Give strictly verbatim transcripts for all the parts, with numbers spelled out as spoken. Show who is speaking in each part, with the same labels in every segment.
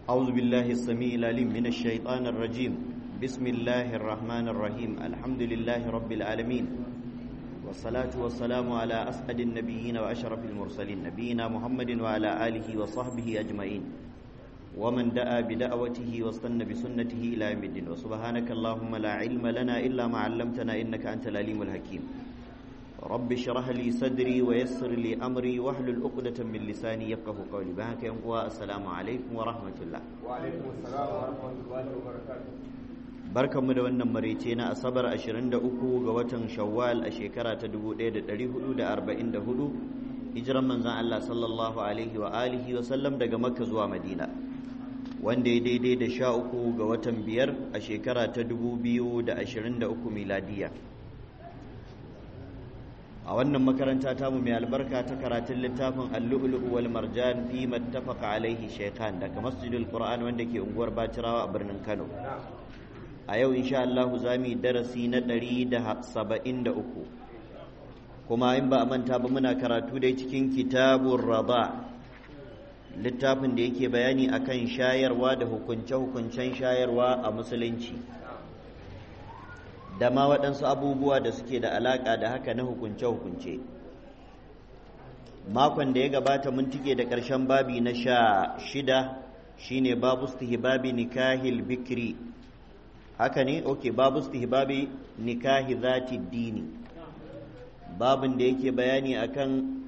Speaker 1: أعوذ بالله السميع العليم من الشيطان الرجيم بسم الله الرحمن الرحيم الحمد لله رب العالمين والصلاة والسلام على أسعد النبيين وأشرف المرسلين نبينا محمد وعلى آله وصحبه أجمعين ومن دعا بدعوته واستنى بسنته إلى يوم الدين وسبحانك اللهم لا علم لنا إلا ما علمتنا إنك أنت العليم الحكيم رب اشرح لي صدري ويسر لي أمري واحلل عقدة من لساني يفقهوا قولي بهاك السلام عليكم ورحمة الله
Speaker 2: وعليكم السلام ورحمة الله وبركاته
Speaker 1: barkanmu da wannan maraice na asabar ashirin da uku ga watan shawwal a shekara ta dubu ɗaya da ɗari hudu da arba'in da hudu hijiran manzon Allah sallallahu alaihi wa alihi wa sallam daga makka zuwa madina wanda ya daidai da sha uku ga watan biyar a shekara ta dubu biyu da ashirin da uku miladiya a wannan makaranta tamu mai albarka ta karatun littafin al-lu'lu' wal marjan fi mattafaqa alaihi shaykhan daga masjidul qur'an wanda ke unguwar Bacirawa a birnin Kano a yau insha Allah za mu yi darasi na ɗari da saba'in da uku kuma in ba a manta ba muna karatu dai cikin kitabun raba littafin da yake bayani akan shayarwa da hukunce-hukuncen shayarwa a musulunci da ma waɗansu abubuwa da suke da alaƙa da haka na hukunce-hukunce makon da ya gabata mun tike da ƙarshen babi na sha shida shine babu istihbabi nikahil bikri haka ne ok babu istihbabi nikahi zati dini babin da yake bayani akan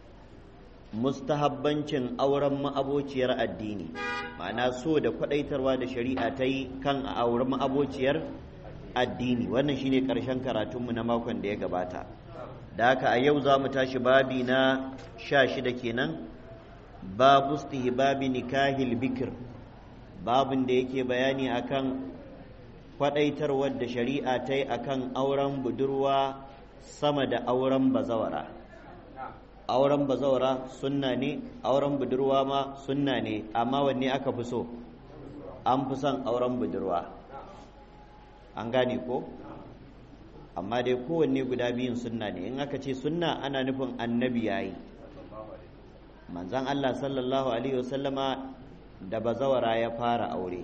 Speaker 1: mustahabbancin auren ma'abociyar addini ma'ana so da kwadaitarwa da shari'a ta yi kan a auren ma'abociyar addini wannan shine karshen karatunmu na makon da ya gabata da haka a yau za mu tashi babi na sha shida kenan babu istihbabi nikahil bikr babin da yake bayani akan kwadaitarwar da shari'a ta yi akan auren budurwa sama da auren bazawara auren bazawara sunna ne auren budurwa ma sunna ne amma wanne aka fi so an fi son auren budurwa an gane ko amma dai kowanne guda biyun sunna ne in aka ce sunna ana nufin annabi yayi manzon Allah sallallahu alaihi wasallama da bazawara ya fara aure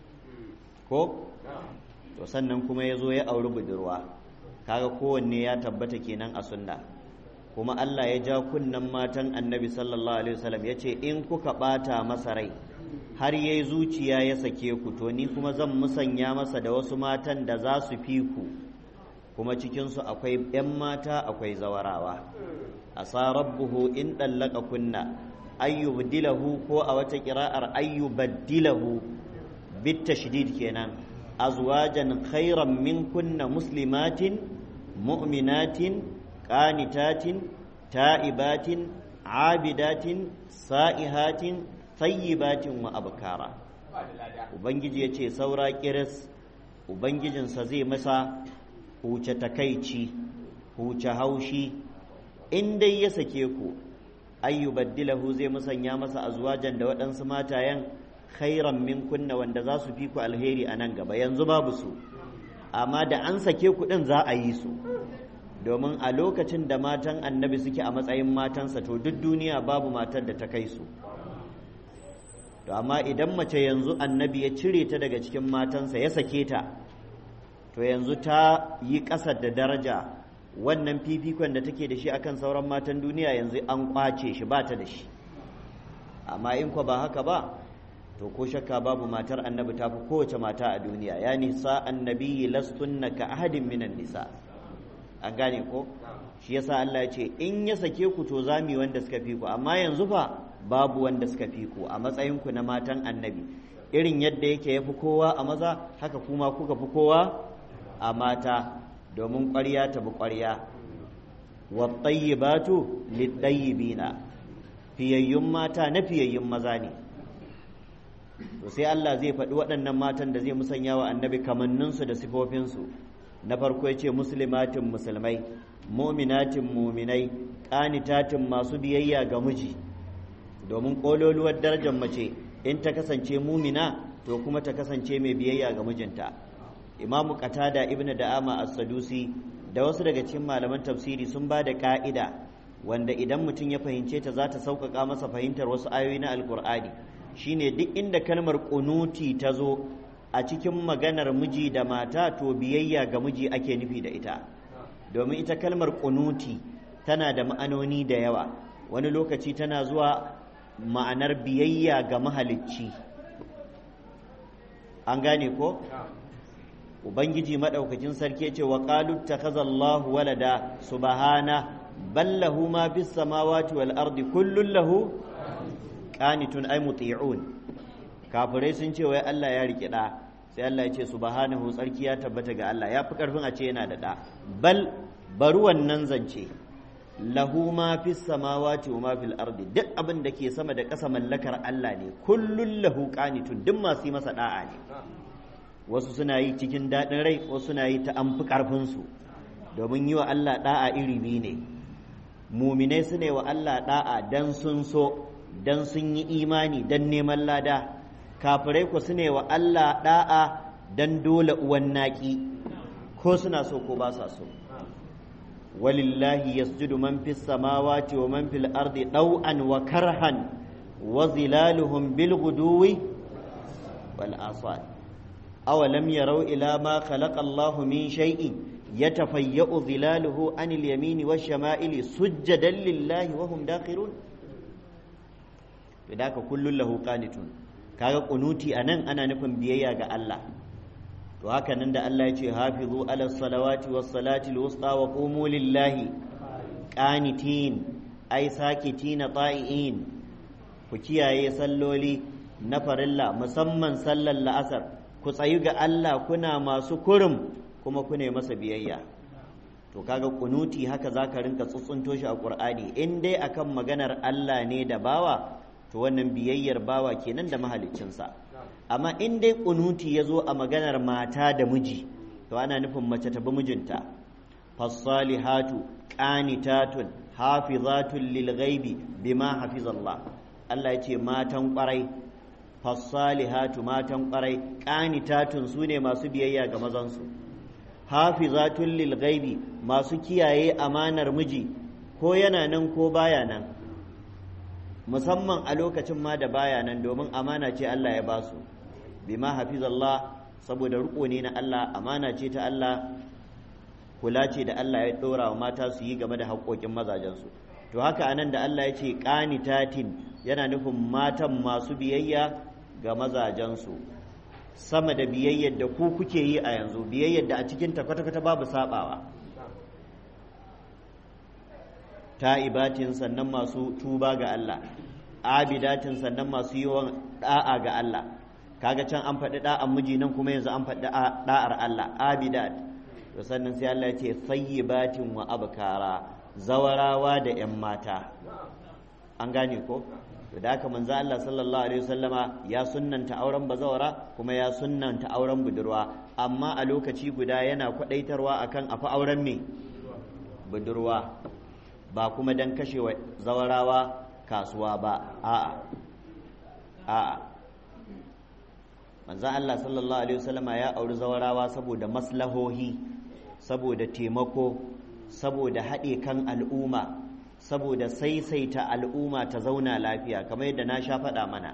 Speaker 1: ko to sannan kuma ya zo ya auri budurwa kaga kowanne ya tabbata kenan a sunna kuma Allah ya ja kunnan matan annabi sallallahu alaihi wasallam ya ce in kuka bata masa rai har yayi zuciya ya sake ku to ni kuma zan musanya masa da wasu matan da za su fi ku kuma cikinsu akwai 'yan mata akwai zawarawa asa rabbuhu in dallaka kunna ayyubdilahu ko a wata kira'ar ayyubaddilahu bit tashdid kenan azwajan khairan minkunna muslimatin mu'minatin qanitatin ta'ibatin abidatin sa'ihatin tayyibatin wa abkara ubangiji yace saura kiris ubangijinsa zai masa huce takaici huce haushi in dai ya sake ku ayyubaddilahu zai musanya masa azwajan da waɗansu matayen khairan min kunna wanda za su fi ku alheri a nan gaba yanzu babu su amma da an sake ku din za a yi su domin a lokacin da matan annabi suke a matsayin matansa to duk duniya babu matar da ta kai su to amma idan mace yanzu annabi ya cire ta daga cikin matansa ya sake ta to yanzu ta yi ƙasa da daraja wannan fifikon da take da shi akan sauran matan duniya yanzu an kwace shi ba ta da shi amma in kwa ba haka ba to ko shakka babu matar annabi ta fi kowace mata a duniya ya nisa annabi lastunna ka ahadin minan nisa an gane ko shi yasa Allah ya ce in ya sake ku to zami wanda suka fi ku amma yanzu fa babu wanda suka fi ku a matsayin ku na matan annabi irin yadda yake yafi kowa a maza haka kuma kuka fi kowa a mata domin ƙwarya ta bi ƙwarya wa tayyibatu lit-tayyibina fiyayyun mata na fiyayyun maza ne to sai Allah zai faɗi waɗannan matan da zai musanya wa annabi kamanninsu da sifofinsu na farko ya ce muslimatin musulmai muminatin muminai ƙanitatin masu biyayya ga miji domin ƙololuwar darajar mace in ta kasance mumina to kuma ta kasance mai biyayya ga mijinta imamu qatada ibnu da'ama as-sadusi da wasu daga cikin malaman tafsiri sun ba da ƙa'ida wanda idan mutum ya fahimce ta za ta sauƙaƙa masa fahimtar wasu ayoyi na alƙur'ani shine duk inda kalmar kunuti ta zo a cikin maganar miji da mata to biyayya ga miji ake nufi da ita domin ita kalmar kunuti tana da ma'anoni da yawa wani lokaci tana zuwa ma'anar biyayya ga mahalicci an gane ko ubangiji madaukakin sarki ce wa qalu takhazallahu walada subhana bal lahu ma bis samawati wal ardi kullun lahu qanitun ay muti'un kafirai sun ce wai Allah ya rike da sai Allah ya ce subhanahu tsarki ya tabbata ga Allah ya fi karfin a ce yana da da bal bari wannan zance lahu ma fis samawati wa ma fil ardi duk abin da ke sama da ƙasa mallakar Allah ne kullun lahu qanitun duk masu yi masa da'a ne wasu suna yi cikin daɗin rai wasu suna yi ta an fi ƙarfinsu domin yi wa Allah da'a iri biyu ne muminai su ne wa Allah da'a dan sun so dan sun yi imani dan neman lada kafirai ku su ne wa Allah da'a dan dole uwan naki ko suna so ko ba sa so walillahi yasjudu man fis samawati wa man fil ardi ɗau'an wa karhan wa zilaluhum bil ghuduwi wal asal awalam yarau ila ma khalaqa Allahu min shay'in yatafayya'u zilaluhu anil yamini wash shama'ili sujjadan lillahi wa hum dakhirun bidaka kullun lahu qanitun kaga kunuti anan ana nufin biyayya ga Allah to haka nan da Allah ya ce hafizu ala salawati was salati al wusta wa qumu lillahi qanitin ay sakitina ta'iin ku kiyaye salloli na farilla musamman sallar la'asar ku tsayu ga Allah kuna masu kurum kuma ku ne masa biyayya to kaga kunuti haka zaka rinka tsuntsunto shi a Qur'ani in dai akan maganar Allah ne da bawa to wannan biyayyar bawa kenan da mahaliccinsa amma in dai kunuti ya zo a maganar mata da miji to ana nufin mace ta bi mijinta fassalihatu qanitatun hafizatun lil ghaibi bima hafizallah Allah ya ce matan kwarai fassalihatu matan kwarai qanitatun sune masu biyayya ga mazansu hafizatun lil ghaibi masu kiyaye amanar miji ko yana nan ko baya nan musamman a lokacin ma da baya nan domin amana ce Allah ya ba su bima hafizallah saboda riko ne na Allah amana ce ta Allah kula ce da Allah ya dora wa mata su yi game da haƙoƙin mazajensu to haka anan da Allah ya ce qanitatin yana nufin matan masu biyayya ga mazajensu sama da biyayyar da ku kuke yi a yanzu biyayyar da a cikin ta kwata-kwata babu sabawa ta'ibatin sannan masu tuba ga Allah abidatin sannan masu yawan da'a ga Allah kaga can an faɗi da'an miji nan kuma yanzu an faɗi da'ar Allah abidat to sannan sai Allah ya ce sayyibatin wa abkara zawarawa da yan mata an gane ko to da haka manzo Allah sallallahu alaihi wasallama ya sunnanta auren bazawara kuma ya sunnanta auren budurwa amma a lokaci guda yana kwadaitarwa akan afa auren me budurwa ba kuma don kashewa zawarawa kasuwa ba a'a a'a manzan Allah sallallahu alaihi wasallama ya auri zawarawa saboda maslahohi saboda taimako saboda haɗe kan al'umma saboda saisaita al'umma ta zauna lafiya kamar yadda na sha faɗa mana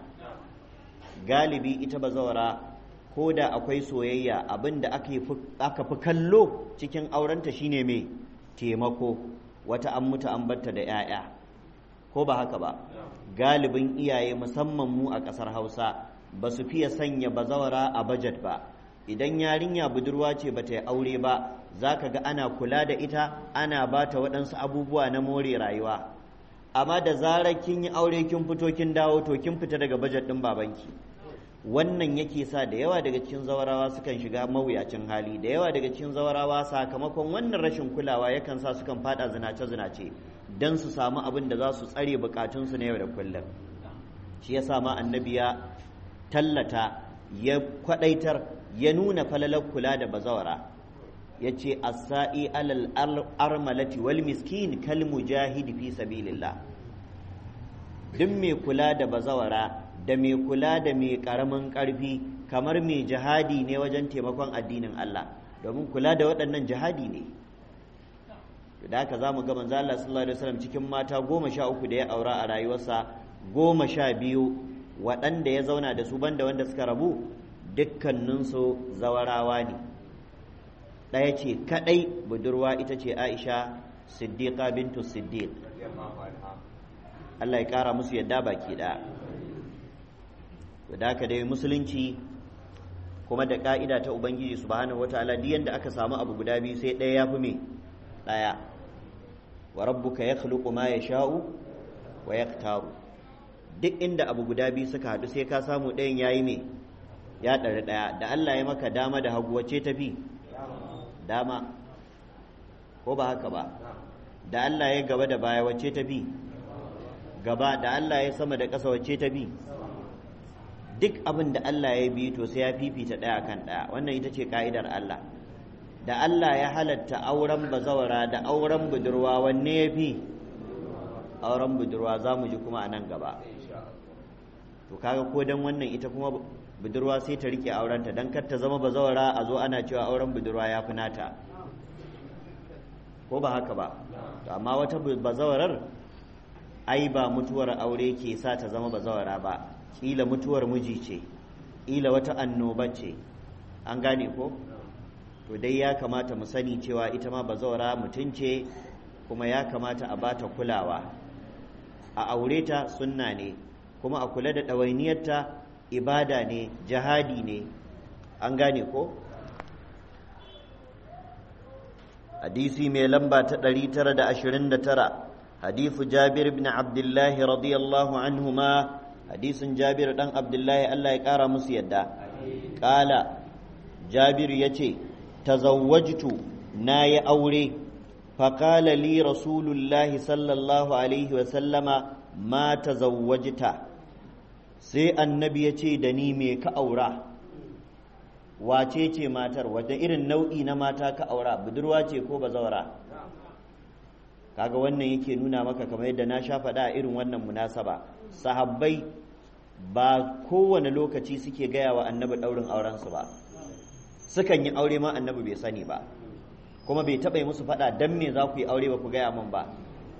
Speaker 1: galibi ita bazawara ko da akwai soyayya abinda aka fi kallo cikin aurenta shine mai taimako wata an mutu an batta da 'ya'ya ko ba haka ba galibin iyaye musamman mu a ƙasar hausa ba su fiye sanya bazawara a bajet ba idan yarinya budurwa ce ba ta yi aure ba za ka ga ana kula da ita ana ba ta waɗansu abubuwa na more rayuwa amma da zarar kin yi aure kin fito kin dawo to kin fita daga bajet ɗin babanki wannan yake sa da yawa daga cikin zawarawa sukan shiga mawuyacin hali da yawa daga cikin zawarawa sakamakon wannan rashin kulawa yakan sa sukan fada zinace-zinace don su samu abin da za su tsare bukatunsu na yau da kullum shi yasa ma annabi ya tallata ya kwadaitar ya nuna falalar kula da bazawara ya ce as-sa'i alal armalati wal miskin kal mujahidi fi sabilillah duk mai kula da bazawara da mai kula da mai karamin karfi kamar mai jihadi ne wajen taimakon addinin Allah domin kula da waɗannan jihadi ne da haka za mu ga manzo Allah sallallahu alaihi wasallam cikin mata goma sha uku da ya aura a rayuwarsa goma sha biyu waɗanda ya zauna da su banda wanda suka rabu dukkaninsu zawarawa ne. ɗaya ce kaɗai budurwa, ita ce Aisha Siddiqa bintu Siddiq, Allah ya ƙara musu yadda baki ɗaya. da haka dai musulunci kuma da ƙa'ida ta Ubangiji subhanahu wataala duk yanda aka samu abu guda biyu sai ɗaya ya fi me ɗaya. wa rabbuka yakhluqu ma yasha'u wa yaktaru, duk inda abu guda biyu suka haɗu sai ka samu ɗayan yayi me ya ɗari ɗaya. Da Allah ya maka dama da hagu wacce tafi dama, ko ba haka ba? Da Allah ya gaba da baya wacce tafi gaba, da Allah ya sama da ƙasa wacce tafi. Duk abin da Allah ya bi to sai ya fifita ɗaya kan ɗaya. Wannan ita ce ka'idar Allah. Da Allah ya halatta auren bazawara da auren budurwa, wanne ya fi? Auren budurwa, za mu ji kuma a nan gaba. To kaga ko dan wannan ita kuma budurwa sai ta rike aurenta dan kar ta zama bazawara a zo ana cewa auren budurwa ya fi nata, ko ba haka ba? To amma wata bazawarar ai ba mutuwar aure ke sa ta zama bazawara ba, kila mutuwar miji ce, kila wata annoba ce, an gane ko? To dai ya kamata mu sani cewa ita ma bazawara mutum ce, kuma ya kamata a bata kulawa, a aure ta sunna ne, kuma a kula da ɗawainiyarta ibada ne, jihadi ne, an gane ko? hadisi mai lamba ta ɗari tara da ashirin da tara, hadisu Jabir ibn Abdullah radiyallahu anhuma, hadisin Jabir dan Abdullahi Allah ya ƙara musu yadda. Ƙala Jabir ya ce, tazawwajtu na yi aure, faƙala li rasulullahi sallallahu alaihi wasallama ma tazawwajta, sai annabi ya ce da ni me ka aura. Wace ce matar, wadda irin nau'i na mata ka aura, budurwa ce ko bazawara? Kaga wannan yake nuna maka, kamar yadda na sha faɗa a irin wannan munasaba, sahabbai ba kowane lokaci suke gaya wa annabi ɗaurin aurensu ba, sukan yi aure ma annabi bai sani ba, kuma bai taɓa yi musu faɗa don me za ku yi aure ba ku gaya min ba.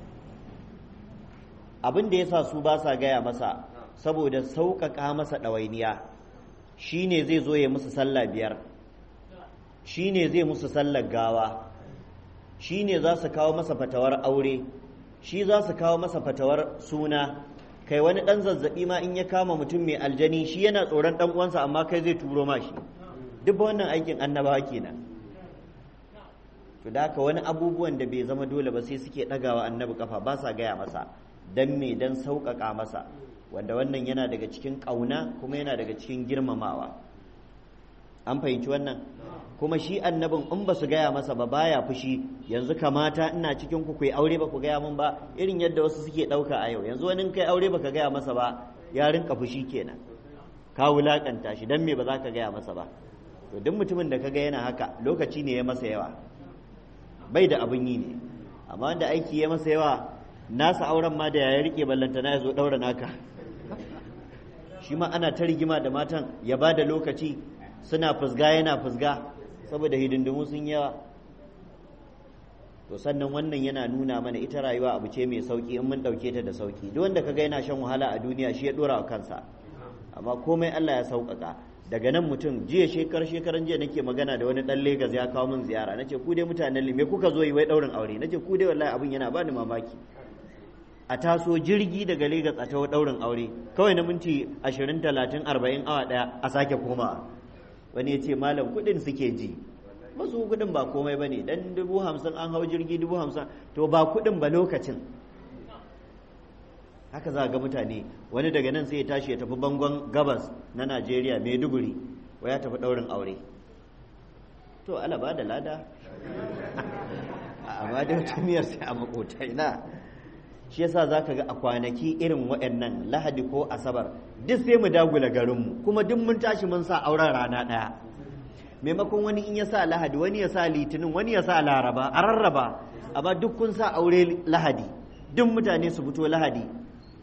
Speaker 1: Abin da ya sa su ba sa gaya masa saboda sauƙaƙa masa ɗawainiya. Shi ne zai zo ya musu sallah biyar, shi ne zai musu sallar gawa, shi ne za su kawo masa fatawar aure, shi za su kawo masa fatawar suna. Kai wani ɗan zazzaɓi ma in ya kama mutum mai aljani, shi yana tsoron ɗan uwansa amma kai zai turo ma shi. Duk wannan aikin annabawa kenan. To da haka wani abubuwan da bai zama dole ba sai suke ɗagawa annabi kafa, ba sa gaya masa, dan me dan sauƙaƙa masa, wanda wannan yana daga cikin ƙauna kuma yana daga cikin girmamawa. An fahimci wannan? Kuma shi annabin in ba su gaya masa ba baya fushi, yanzu kamata ina cikin ku kai aure ba ku gaya min ba, irin yadda wasu suke ɗauka a yau. Yanzu wani kai aure baka gaya masa ba ya rinka fushi kenan, ka wulaƙanta shi, dan me ba za ka gaya masa ba? To duk mutumin da kaga yana haka lokaci ne ya masa yawa, bai da abin yi ne. Amma wanda aiki ya masa yawa, nasa auren ma da ya rike ballantana ya zo ɗaura naka. Shi ma ana ta rigima da matan, ya ba da lokaci, suna fusga yana fusga saboda hidindimu sun yawa. To sannan wannan yana nuna mana ita rayuwa abu ce mai sauki in mun ɗauke ta da sauki. Duk wanda kaga yana shan wahala a duniya shi ya ɗora wa kansa, amma komai Allah ya sauƙaƙa. Daga nan mutum, jiya shekar shekaran jiya nake magana da wani ɗan Legas ya kawo min ziyara, nace ku dai mutanen me kuka zo yi wai ɗaurin aure? Nace ku dai wallahi abin yana bani mamaki. A taso jirgi daga Legas a tawo ɗaurin aure, kawai na minti ashirin talatin arba'in awa ɗaya a sake koma. Wani ya ce malam kuɗin suke ji, masu kuɗin ba komai ba ne, dan dubu hamsin an hau jirgi dubu hamsin, to ba kuɗin ba lokacin. Haka za ga mutane, wani daga nan sai ya tashi ya tafi bangon gabas na Najeriya, Maiduguri, wa ya tafi ɗaurin aure. To ala ba da lada, amma da mutumiyar sai a makota ina. Shi yasa za ka ga a kwanaki irin waɗannan Lahadi ko Asabar duk sai mu dagula garinmu, kuma duk mun tashi mun sa auren rana ɗaya. Maimakon wani in ya sa Lahadi, wani ya sa Litinin, wani ya sa Laraba, a rarraba, amma duk kun sa aure Lahadi, duk mutane su fito Lahadi.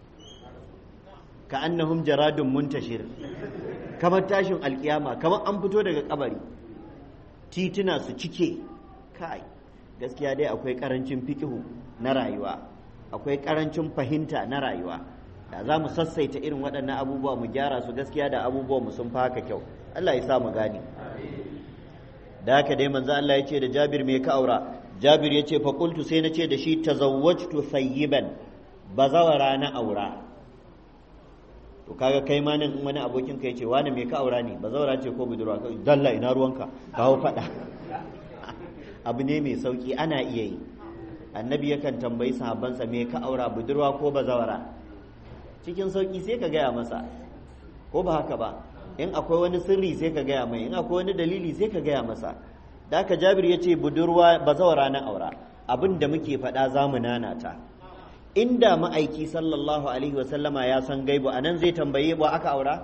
Speaker 1: Ka annahum jaradun muntashir, kamar tashin alkiyama, kamar an fito daga kabari, tituna su cike. Kai, gaskiya dai akwai karancin fikihu na rayuwa, akwai karancin fahimta na rayuwa. da za mu sassaita irin waɗannan abubuwa mu gyara su gaskiya da abubuwan mu sun fi haka kyau Allah ya sa mu gane da haka dai manzo Allah ya ce da Jabir me ka aura Jabir ya ce fa qultu sai na ce da shi tazawwajtu thayyiban bazawara na aura to kaga kai ma nan wani abokin ka yace wani me ka aura ne bazawara ce ko budurwa ka dalla ina ruwanka kawo fada abu ne mai sauki ana iya yi annabi yakan tambayi sahabbansa me ka aura budurwa ko bazawara cikin sauki sai ka gaya masa ko ba haka ba in akwai wani sirri sai ka gaya mai in akwai wani dalili sai ka gaya masa da haka Jabir ya ce budurwa bazawara na aura abin da muke faɗa za mu nanata inda ma'aiki sallallahu alaihi wasallama ya san gaibu anan zai tambaye ba aka aura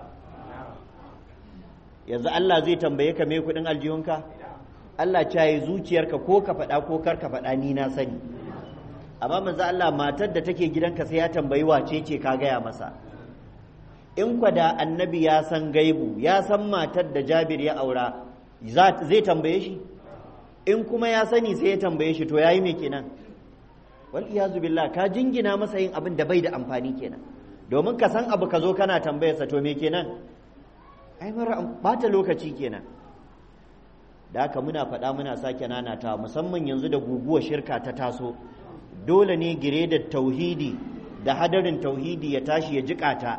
Speaker 1: yanzu Allah zai tambaye ka me kudin aljihunka Allah caye zuciyarka ko ka faɗa ko kar ka faɗa ni na sani amma manzo Allah matar da take gidanka sai ya tambayi wace ce ka gaya masa in kwada annabi ya san gaibu ya san matar da Jabir ya aura zai tambaye shi in kuma ya sani sai ya tambaye shi to yayi me kenan wal iyazu billah ka jingina masa yin abin da bai da amfani kenan domin ka san abu ka zo kana tambayarsa to me kenan ai mara bata lokaci kenan da haka muna faɗa muna sake nanata musamman yanzu da guguwar shirka ta taso dole ne gire da tauhidi da hadarin tauhidi ya tashi ya jikata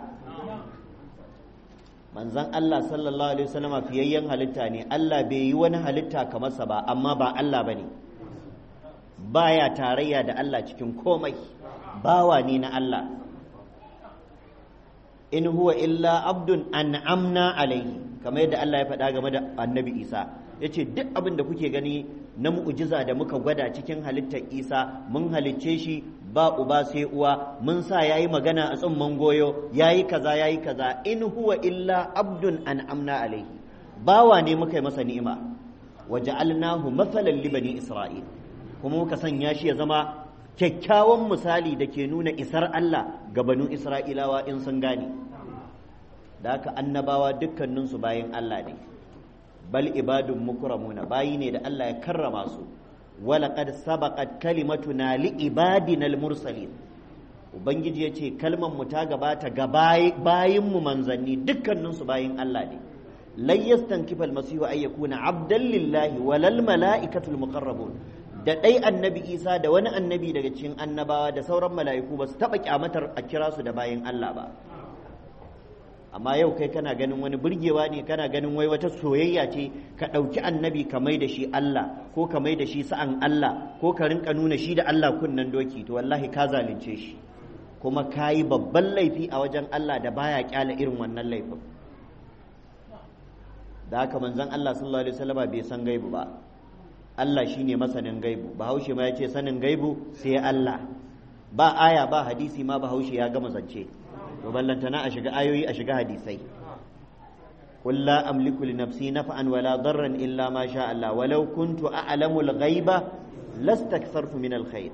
Speaker 1: manzon Allah sallallahu alaihi wasallam fiyayyen halitta ne Allah bai yi wani halitta kamar sa ba amma ba Allah bane baya tarayya da Allah cikin komai bawa ne na Allah in huwa illa abdun an'amna alaihi kamar yadda Allah ya faɗa game da annabi Isa yace duk abin da kuke gani na mu'jiza da muka gwada cikin halittar Isa mun halicce shi ba uba sai uwa mun sa yayi magana a tsumman goyo yayi kaza yayi kaza in huwa illa abdun an'amna alaihi bawa ne muka yi masa ni'ima waja'alnahu mathalan li bani isra'il kuma muka sanya shi ya zama kyakkyawan misali da ke nuna isar Allah ga banu Isra'ilawa in sun gane da haka annabawa dukkaninsu bayin Allah ne bal ibadun mukramuna bayi ne da Allah ya karrama su walaqad sabaqat kalimatuna li ibadina al-mursalin ubangiji yace kalmar mu ta gabata ga bayin mu manzanni dukkaninsu bayin Allah ne lan yastankifa al-masihu ay yakuna abdan lillahi walal mala'ikatul muqarrabun da ɗai annabi isa da wani annabi daga cikin annabawa da sauran mala'iku ba su taɓa kyamatar a kira su da bayan Allah ba amma yau kai kana ganin wani burgewa ne kana ganin wai wata soyayya ce ka ɗauki annabi ka mai da shi Allah ko ka mai da shi sa'an Allah ko ka rinka nuna shi da Allah kunnen doki to wallahi ka zalunce shi kuma ka yi babban laifi a wajen Allah da baya kyala irin wannan laifin da haka manzon Allah sallallahu alaihi wasallam bai san gaibu ba Allah shi ne masanin gaibu bahaushe ma ya ce sanin gaibu sai Allah ba aya ba hadisi ma bahaushe ya gama zance to ballantana a shiga ayoyi a shiga hadisai qul la amliku li nafsi naf'an wala darran illa ma sha Allah walau kuntu a'lamu al-ghaiba lastakthartu min al-khair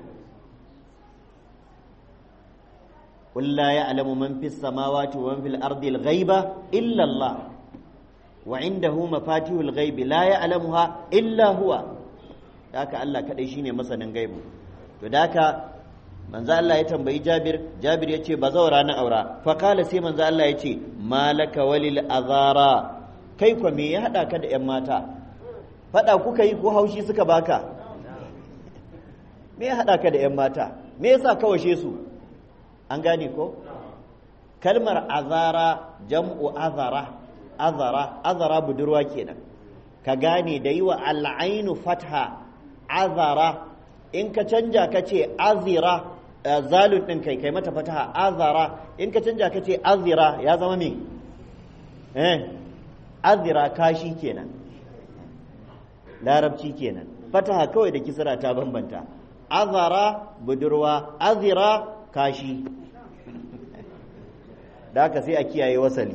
Speaker 1: qul la ya'lamu man fis samawati wa man fil ardi al-ghaiba illa Allah wa indahu mafatihul ghaibi la ya'lamuha illa huwa haka Allah kadai shine masanin gaibu to daka manzo Allah ya tambayi Jabir Jabir yace bazawara na aura fa kala sai manzo Allah yace malaka walil azara kai ko me ya hada ka da yan mata fada kuka yi ko haushi suka baka me ya hada ka da yan mata me yasa ka washe su an gane ko kalmar azara jam'u azara azara azara budurwa kenan ka gane da yi wa al'ainu fatha azara in ka canja ka ce azira zalun ɗin kai kai mata fataha azara in ka canja ka ce azira ya zama me eh azira kashi kenan larabci kenan fataha kawai da kisra ta bambanta azara budurwa azira kashi da haka sai a kiyaye wasali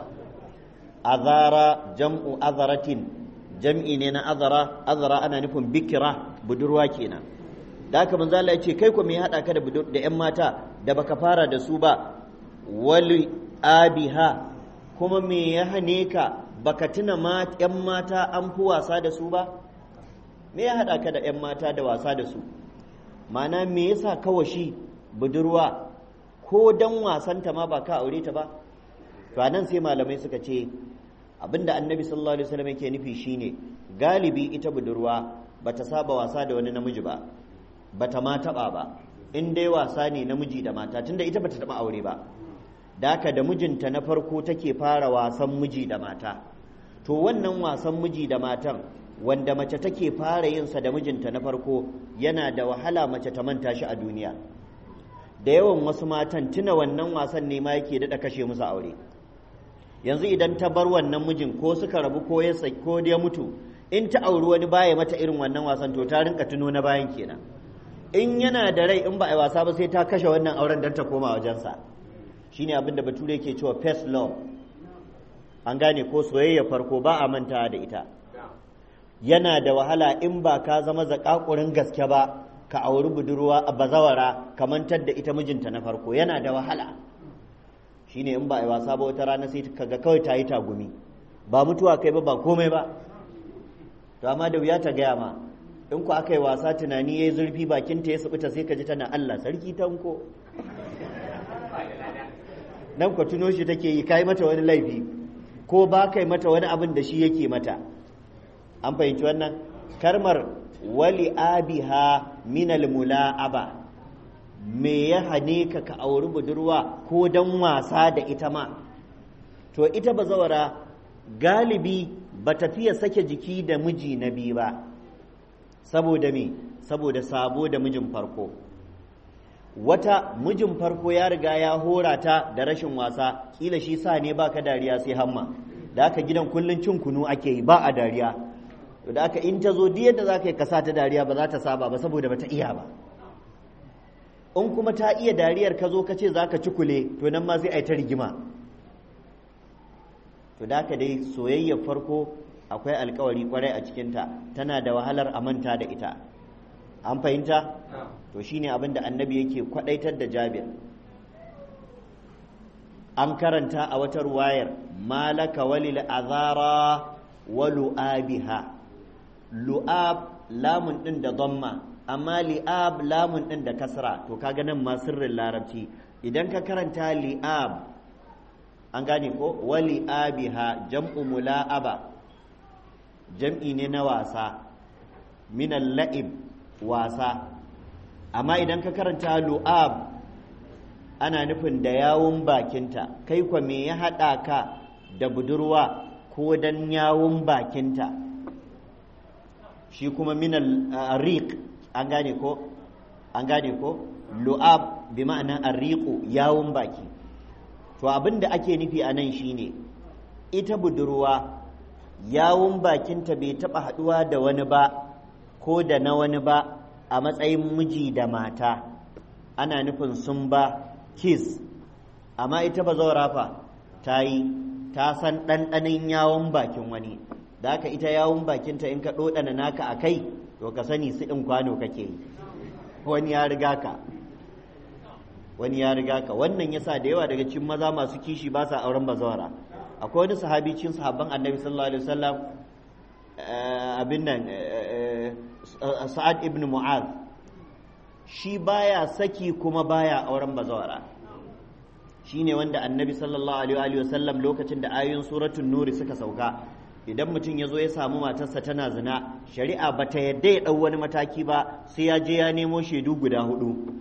Speaker 1: azara jam'u azaratin jam'i ne na azara azara ana nufin bikira budurwa kenan da haka manzo Allah ya ce kai ko me hada ka da da ƴan mata da baka fara da su ba wali abiha kuma me ya hane ka baka tuna ma ƴan mata an fi wasa da su ba me ya hada ka da ƴan mata da wasa da su ma'ana me yasa kawashi budurwa ko dan wasanta ma ba ka aure ta ba? To anan sai malamai suka ce abinda annabi sallallahu alaihi wasallam yake nufi shine galibi ita budurwa bata saba wasa da wani namiji ba, bata ma taba ba, in dai wasa ne namiji da mata, tunda ita bata taba aure ba, da haka da mijinta na farko take fara wasan miji da mata. To wannan wasan miji da matan wanda mace take fara yin sa da mijinta na farko yana da wahala mace ta manta shi a duniya. Da yawan wasu matan tuna wannan wasan ne ma yake daɗa kashe musu aure. Yanzu idan ta bar wannan mijin ko suka rabu ko ya ko ya mutu, in ta auri wani baya mata irin wannan wasan to ta rinka tuno na bayan kenan. In yana da rai in ba a yi wasa ba sai ta kashe wannan auren don ta koma wajensa. Shine abin da Bature yake cewa first love. An gane ko soyayya farko ba a manta da ita. Yana da wahala in ba ka zama zakakurin gaske ba ka auri budurwa a bazawara ka mantar da ita mijinta na farko, yana da wahala. Shine in ba a yi wasa ba wata rana sai kaga kawai ta yi tagumi, ba mutuwa kai ba ba komai ba. To amma da wuya ta gaya ma, in ku aka yi wasa tunani ya yi zurfi bakinta ya subuta sai ka ji tana Allah sarki tanko. Nan ku tuno shi take yi kai mata wani laifi ko ba kai mata wani abin da shi yake mata. An fahimci wannan karmar wali abiha minal mula'aba, me ya hane ka ka auri budurwa ko dan wasa da ita ma? To ita bazawara galibi ba ta fiye sake jiki da miji na biyu ba, saboda me? Saboda sabo da mijin farko. Wata mijin farko ya riga ya hora ta da rashin wasa, kila shi sa ne baka dariya sai hamma, da aka gidan kullun cin kunu ake yi ba a dariya. To da aka in ta zo duk yadda za ka yi kasa ta dariya ba za ta saba ba saboda bata iya ba. In kuma ta iya dariyar ka zo ka ce za ka ci kule, to nan ma sai a yi ta rigima. To da aka dai soyayyar farko akwai alkawari kwarai a cikinta, tana da wahalar a manta da ita. An fahimta? To shine abin da annabi yake kwadaitar da Jabir. An karanta a wata ruwayar malaka walil azara wa lu'abiha. Lu'ab lamun din da dhamma, amma li'ab lamun din da kasra. To kaga nan ma sirrin larabci. Idan ka karanta li'ab, an gane ko wali abiha jam'u mula'aba, jam'i ne na wasa, minal la'ib wasa. Amma idan ka karanta lu'ab ana nufin da yawun bakinta, kai kwa me ya haɗa ka da budurwa ko dan yawun bakinta? Shi kuma minal ariq, an gane ko an gane ko lu'ab bi ma'ana ariqu, yawun baki. To abin da ake nufi a nan shine ita budurwa yawun bakinta bai taɓa haɗuwa da wani ba ko da na wani ba a matsayin miji da mata, ana nufin sun ba kiss. Amma ita ba zaura fa ta yi ta san ɗanɗanin yawun bakin wani, da haka ita yawun bakinta in ka ɗoɗana naka a kai to ka sani su ɗin kwano kake yi, wani ya riga ka wani ya riga ka. Wannan yasa da yawa daga cikin maza masu kishi ba sa auren bazawara. Akwai wani sahabi cikin sahabban annabi sallallahu alaihi wasallam abin nan Sa'ad ibn Mu'adh, shi baya saki kuma baya auren bazawara. Shine wanda annabi sallallahu alaihi wasallam lokacin da ayoyin suratul nuri suka sauka, idan mutum ya zo ya samu matarsa tana zina, shari'a bata yadda ya ɗau wani mataki ba sai ya je ya nemo shaidu guda hudu.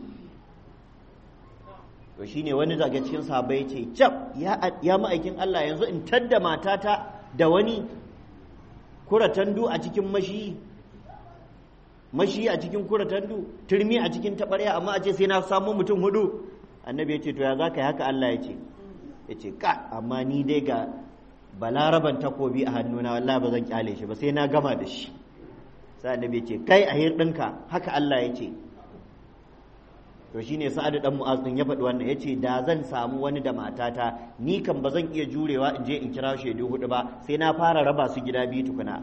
Speaker 1: To shine wani daga cikin sahabbai ce, "Cap, ya ya ma'aikin Allah, yanzu in tadda matata da wani kuratandu a cikin mashi mashi a cikin kuratandu, turmi a cikin tabarya, amma a ce sai na samu mutum hudu." Annabi ya ce, "To ya zaka yi haka?" Allah ya ce ya ce ka amma ni dai ga balaraban takobi a hannuna, wallahi ba zan kyale shi ba sai na gama da shi. Sai annabi ya ce, "Kai a hirɗinka, haka Allah ya ce." To shine Sa'ad dan Mu'az din ya faɗi wannan, yace da zan samu wani da matata, ni kan ba zan iya jurewa in je in kira shaidu hudu ba, sai na fara raba su gida biyu tukuna.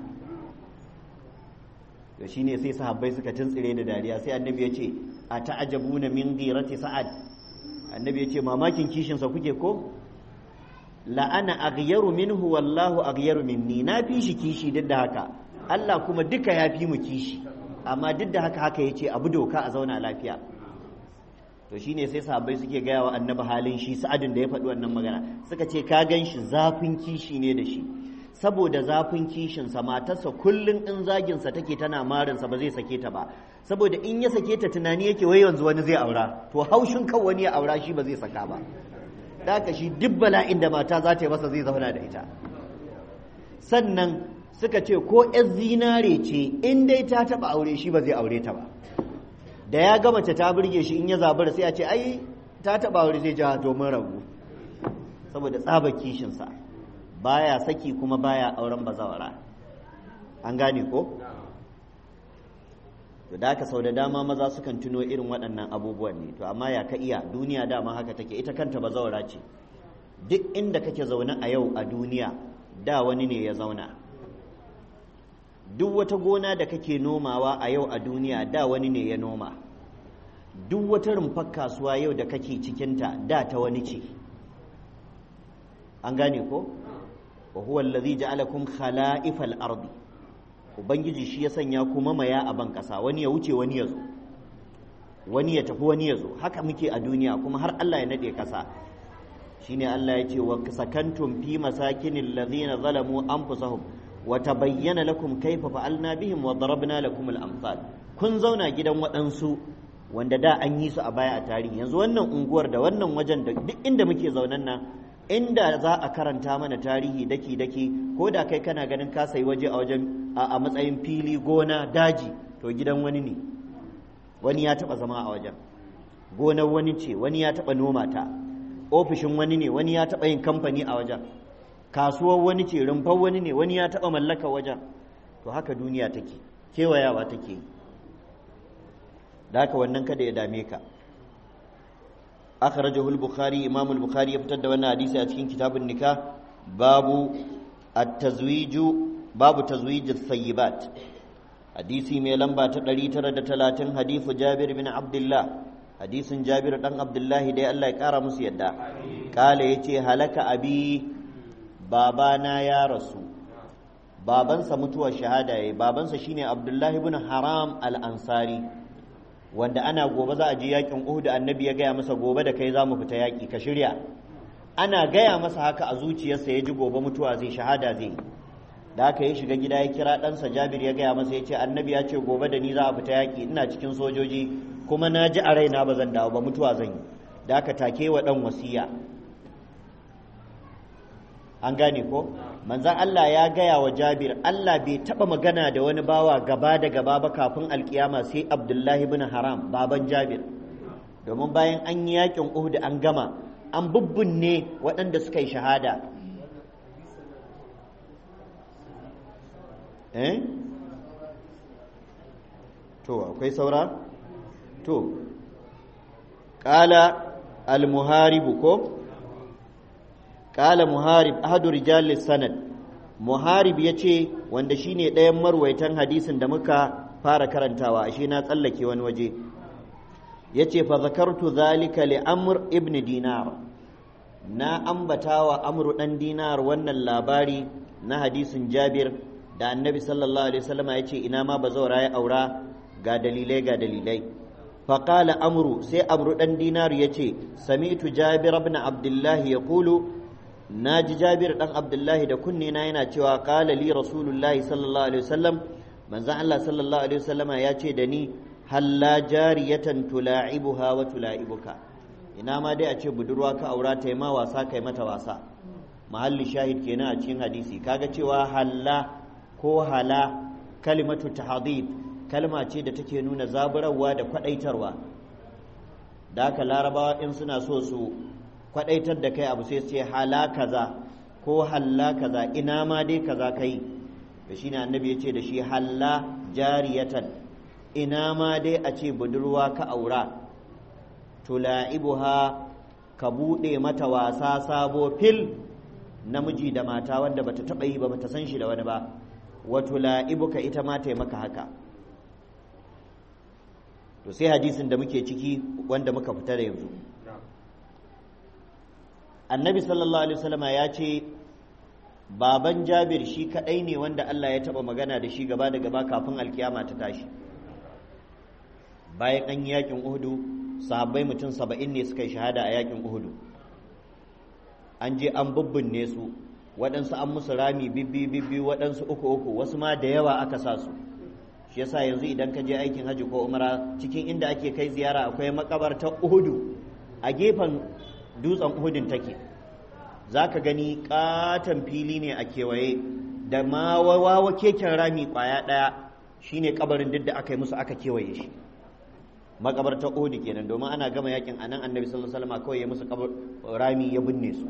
Speaker 1: To shine sai sahabbai suka tuntsire da dariya, sai annabi ya ce, "A ta'ajabuna min ghirati Sa'ad?" Annabi ya ce, "Mamakin kishin sa kuke ko? La ana aghyaru minhu wallahu aghyaru minni." Na fi shi kishi duk da haka, Allah kuma duka ya fi mu kishi, amma duk da haka haka yace abu doka a zauna lafiya. to shine sai sahabbai suke gaya wa annabi halin shi sa'adin da ya faɗi wannan magana suka ce ka gan shi zafin kishi ne da shi saboda zafin kishinsa matarsa kullum in zaginsa take tana marinsa ba zai sake ta ba saboda in ya sake ta tunani yake wai yanzu wani zai aura to haushin kan wani ya aura shi ba zai saka ba da haka shi duk bala'in da mata za ta yi masa zai zauna da ita sannan suka ce ko yar zinare ce in dai ta taɓa aure shi ba zai aure ta ba da ya ga mace ta burge shi in ya zabura sai a ce ai ta taɓa aure zai ja domin rabu saboda tsaba kishinsa baya saki kuma baya auren bazawara an gane ko to da haka sau da dama maza sukan tuno irin waɗannan abubuwan ne to amma ya ka iya duniya dama haka take ita kanta bazawara ce duk inda kake zaune a yau a duniya da wani ne ya zauna duk wata gona da kake nomawa a yau a duniya da wani ne ya noma duk wata rumfar kasuwa yau da kake cikinta da ta wani ce an gane ko wa huwa allazi ja'alakum khala'ifal ardi ubangiji shi ya sanya ku mamaya a ban kasa wani ya wuce wani ya zo wani ya tafi wani ya zo haka muke a duniya kuma har Allah ya nade kasa shine Allah ya ce wa sakantum fi masakinil ladhina zalamu anfusahum wa tabayyana lakum kayfa fa'alna bihim wa darabna lakum al-amsal kun zauna gidan waɗansu wanda da an yi su a baya a tarihi yanzu wannan unguwar da wannan wajen da duk inda muke zaunan nan inda za a karanta mana tarihi daki daki ko da kai kana ganin ka sayi waje a wajen a matsayin fili gona daji to gidan wani ne wani ya taba zama a wajen gonar wani ce wani ya taba noma ta ofishin wani ne wani ya taba yin kamfani a wajen kasuwar wani ce rumfar wani ne wani ya taba mallaka wajen to haka duniya take kewayawa take da haka wannan kada ya dame ka akhrajahu al-bukhari imam al-bukhari ya fitar da wannan hadisi a cikin kitabun nikah babu at-tazwij babu tazwij as-sayyibat hadisi mai lamba ta ɗari tara da talatin hadisu Jabir bin Abdullah hadisin Jabir dan Abdullahi dai Allah ya kara musu yadda kale yace halaka abi babana ya rasu babansa mutuwar shahada yayi babansa shine Abdullahi ibn Haram al-Ansari wanda ana gobe za a je yakin Uhud annabi ya gaya masa gobe da kai za mu fita yaki ka shirya ana gaya masa haka a zuciyarsa ya ji gobe mutuwa zai shahada zai da aka yi shiga gida ya kira ɗansa Jabir ya gaya masa ya ce annabi ya ce gobe da ni za a fita yaki ina cikin sojoji kuma na ji a raina ba zan dawo ba mutuwa zan yi da aka take wa ɗan wasiya an gane ko manzan Allah ya gaya wa Jabir Allah bai taba magana da wani bawa gaba da gaba ba kafin alkiyama sai Abdullahi bin Haram baban Jabir domin bayan an yi yakin Uhud an gama an bubbunne waɗanda suka yi shahada eh to akwai saura to qala al-muharibu ko Ƙala muharib ahadu rijalis sanad muharib ya ce wanda shine ɗayan marwaitan hadisin da muka fara karantawa ashe na tsallake wani waje ya ce fa zakartu zalika li amr ibn dinar na ambata wa amru ɗan dinar wannan labari na hadisin jabir da annabi sallallahu alaihi wasallam ya ce ina ma bazawara ya aura ga dalilai ga dalilai faƙala amru sai amru ɗan dinar ya ce sami'tu jabir ibn abdullahi ya kulu na ji jabir dan abdullahi da kunne na yana cewa qala li rasulullahi sallallahu alaihi wasallam manzon Allah sallallahu alaihi wasallam ya ce da ni halla jariyatan tula'ibuha wa tula'ibuka ina ma dai a ce budurwa ka aura ta yi ma wasa kai mata wasa mahalli shahid kenan a cikin hadisi kaga cewa halla ko hala kalimatu tahdid kalma ce da take nuna zaburarwa da kwadaitarwa da haka larabawa in suna so su kwadaitar da kai abu sai su ce hala kaza ko halla kaza ina ma dai kaza kai da shine annabi ya ce da shi halla jariyatan ina ma dai a ce budurwa ka aura tula'ibuha ka bude mata wasa sabo fil namiji da mata wanda bata taba yi ba bata san shi da wani ba wa tula'ibuka ita ma ta maka haka to sai hadisin da muke ciki wanda muka fita da yanzu annabi sallallahu alaihi wasallama ya ce baban jabir shi kadai ne wanda Allah ya taba magana da shi gaba da gaba kafin alkiyama ta tashi bayan an yi yakin uhudu sahabbai mutum saba'in ne suka yi shahada a yakin uhudu an je an bubbunne su waɗansu an musu rami bibbi bibbi waɗansu uku uku wasu ma da yawa aka sa su shi yasa yanzu idan ka je aikin hajji ko umra cikin inda ake kai ziyara akwai makabartar uhudu a gefen dutsen uhudun take za ka gani katon fili ne a kewaye da ma wawa keken rami kwaya ɗaya shine kabarin duk da aka yi musu aka kewaye shi makabartar uhudu kenan domin ana gama yakin anan annabi sallallahu alaihi wasallam kawai ya musu rami ya binne su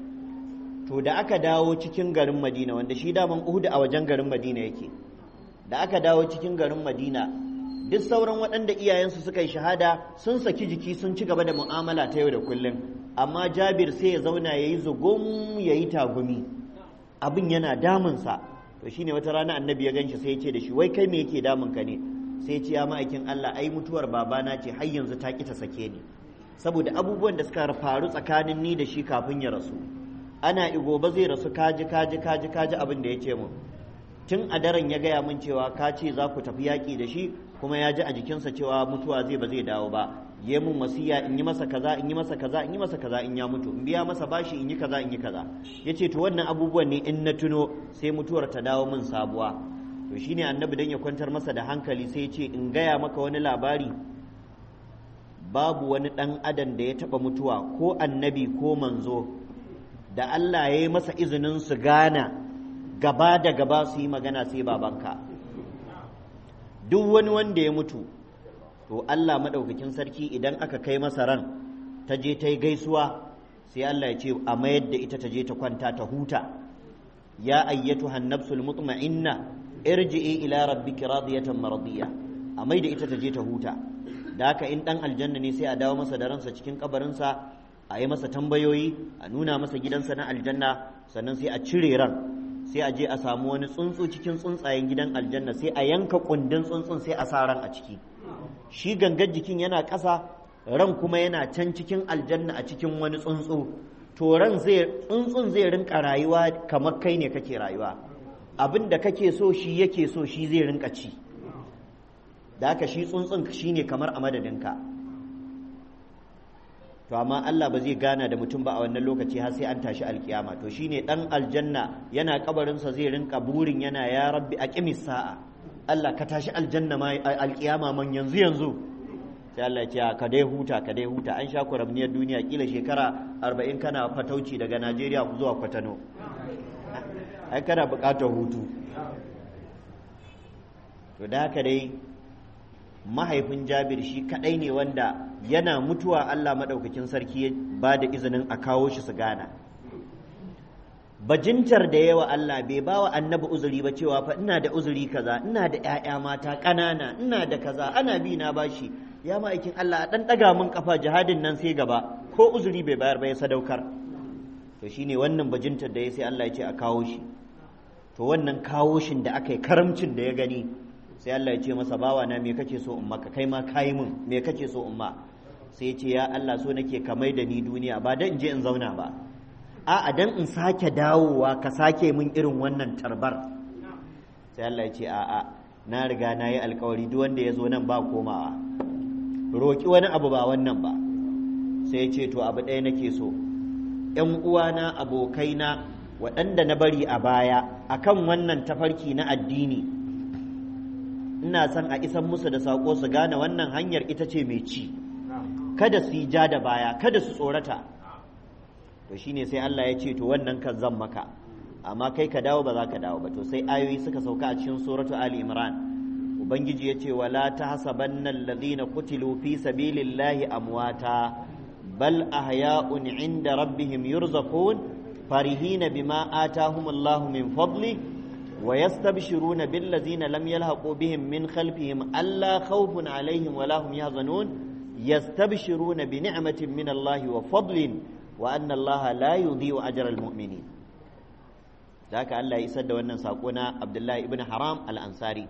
Speaker 1: to da aka dawo cikin garin madina wanda shi daman uhudu a wajen garin madina yake da aka dawo cikin garin madina duk sauran waɗanda iyayensu suka yi shahada sun saki jiki sun ci gaba da mu'amala ta yau da kullum amma jabir sai ya zauna ya yi zugum ya yi tagumi abin yana damunsa to shine wata rana annabi ya ganshi sai ya ce da shi wai kai me yake damun ka ne sai ya ce ya ma'aikin Allah ai mutuwar babana ce har yanzu ta ki ta sake ni saboda abubuwan da suka faru tsakanin ni da shi kafin ya rasu ana igoba zai rasu kaji kaji kaji kaji abin da ya ce mun tun a daren ya gaya min cewa ka ce za ku tafi yaƙi da shi kuma ya ji a jikinsa cewa mutuwa zai ba zai dawo ba ya mun wasiya in yi masa kaza in yi masa kaza in yi masa kaza in ya mutu in biya masa bashi in yi kaza in yi kaza ya ce to wannan abubuwan ne in na tuno sai mutuwar ta dawo min sabuwa to shine annabi dan ya kwantar masa da hankali sai ya ce in gaya maka wani labari babu wani ɗan adam da ya taɓa mutuwa ko annabi ko manzo da Allah ya yi masa izinin su gana gaba da gaba su yi magana sai babanka duk wani wanda ya mutu to Allah maɗaukakin sarki idan aka kai masa ran ta je ta yi gaisuwa sai Allah ya ce a mayar da ita ta je ta kwanta ta huta ya ayyatu hannabsul mutma'inna irji'i ila rabbiki radiyatan mardiya a mai da ita ta je ta huta da haka in dan aljanna ne sai a dawo masa da ransa cikin kabarinsa a yi masa tambayoyi a nuna masa gidansa na aljanna sannan sai a cire ran sai a je a samu wani tsuntsu cikin tsuntsayen gidan aljanna sai a yanka kundin tsuntsun sai a sa ran a ciki shi gangar jikin yana ƙasa ran kuma yana can cikin aljanna a cikin wani tsuntsu to ran zai tsuntsun zai rinka rayuwa kamar kai ne kake rayuwa abin da kake so shi yake so shi zai rinka ci da haka shi tsuntsun shine kamar a madadinka to amma Allah ba zai gana da mutum ba a wannan lokaci har sai an tashi alkiyama to shine dan aljanna yana kabarinsa zai rinka burin yana ya rabbi aqimis sa'a Allah ka tashi aljanna ma alkiyama man yanzu yanzu sai Allah ya ce ka dai huta ka dai huta an sha kurabniyar duniya kila shekara arba'in kana fatauci daga Najeriya zuwa Kwatano ai kana buƙatar hutu to da haka dai mahaifin Jabir shi kadai ne wanda yana mutuwa Allah madaukakin sarki ya ba da izinin a kawo shi su gana bajintar da yawa Allah bai ba wa annabi uzuri ba cewa fa ina da uzuri kaza ina da ƴaƴa mata ƙanana ina da kaza ana bi na bashi ya ma'aikin Allah dan daga min kafa jihadin nan sai gaba ko uzuri bai bayar ba ya sadaukar to shine wannan bajintar da ya sai Allah ya ce a kawo shi to wannan kawo shin da aka yi karamcin da ya gani sai Allah ya ce masa bawa na me kake so in maka kai ma kai min me kake so in ma sai ya ce ya Allah so nake ka mai da ni duniya ba dan in je in zauna ba a'a dan in sake dawowa ka sake min irin wannan tarbar sai Allah ya ce a'a na riga na yi alkawari duk wanda ya zo nan ba komawa roki wani abu ba wannan ba sai ya ce to abu ɗaya nake so ƴan uwana abokaina waɗanda na bari a baya akan wannan tafarki na addini ina son a isan musu da saƙo su gane wannan hanyar ita ce mai ci kada su yi ja da baya kada su tsorata to shine sai Allah ya ce to wannan kan zan maka amma kai ka dawo ba za ka dawo ba to sai ayoyi suka sauka a cikin suratu Ali Imran ubangiji ya ce wala tahsabanna alladhina qutilu fi sabilillahi amwata bal ahya'un 'inda rabbihim yurzaqun farihina bima atahumullahu min fadli wa yastabshiruna billazina lam yalhaqu bihim min khalfihim alla khawfun 'alayhim wa la hum yahzanun yastabshiruna bi ni'matin min Allah wa fadlin wa anna Allah la yudhi'u ajra al-mu'minin da haka Allah ya isar da wannan sako na Abdullahi ibn Haram al-Ansari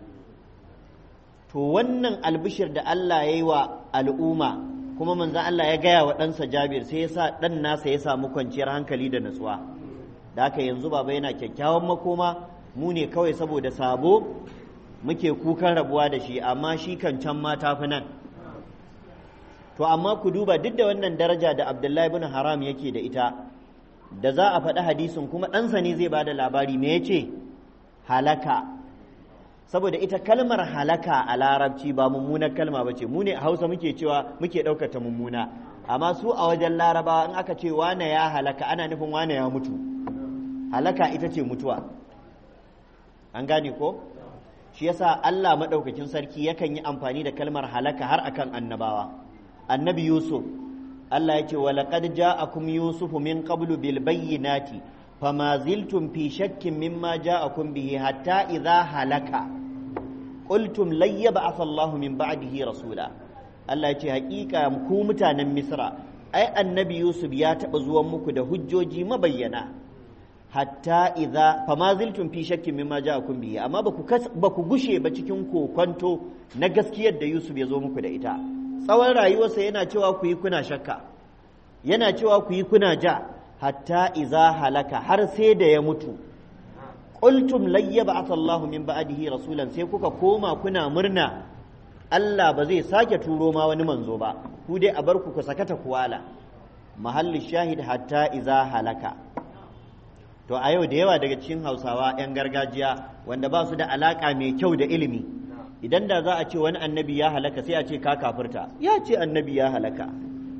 Speaker 1: to wannan albishir da Allah ya yi wa al'umma kuma manzon Allah ya gaya wa ɗansa Jabir sai ya sa ɗan nasa ya samu kwanciyar hankali da natsuwa da haka yanzu baba yana kyakkyawan makoma mu ne kawai saboda sabo muke kukan rabuwa da shi amma shi kan can ma tafi nan to amma ku duba duk da wannan daraja da Abdullahi ibn Haram yake da ita, da za a faɗi hadisin kuma ɗansa ne zai ba da labari me ya ce halaka, saboda ita kalmar halaka a larabci ba mummunar kalma ba ce, mu ne a hausa muke cewa muke ɗaukata mummuna, amma su a wajen larabawa in aka ce wane ya halaka ana nufin wane ya mutu. Halaka ita ce mutuwa, an gane ko? Shi yasa Allah maɗaukakin sarki yakan yi amfani da kalmar halaka har akan annabawa. Annabi Yusuf Allah ya ce wa laqad ja'akum yusufu min qablu bil bayyinati fama ziltum fi shakkin mimma ja'akum bihi hatta idha halaka qultum lan yab'ath Allahu min ba'dihi rasula. Allah ya ce haƙiƙa ku mutanen Misra ai annabi Yusuf ya taɓa zuwan muku da hujjoji mabayyana hatta idza fama ziltum fi shakkin mimma ja'akum bihi, amma ba ku gushe ba cikin kokonto na gaskiyar da Yusuf ya zo muku da ita. Tsawon rayuwarsa yana cewa ku yi kuna shakka, yana cewa ku yi kuna ja, hatta iza halaka har sai da ya mutu. Qultum lan yab'ath Allahu min ba'dihi rasulan, sai kuka koma kuna murna Allah ba zai sake turo ma wani manzo ba, ku dai a bar ku ku sakata kuwala. Mahallin shahid hatta iza halaka. To a yau da yawa daga cikin Hausawa 'yan gargajiya wanda ba su da alaka mai kyau da ilimi, idan da za a ce wani annabi ya halaka sai a ce ka kafirta, ya ce annabi ya halaka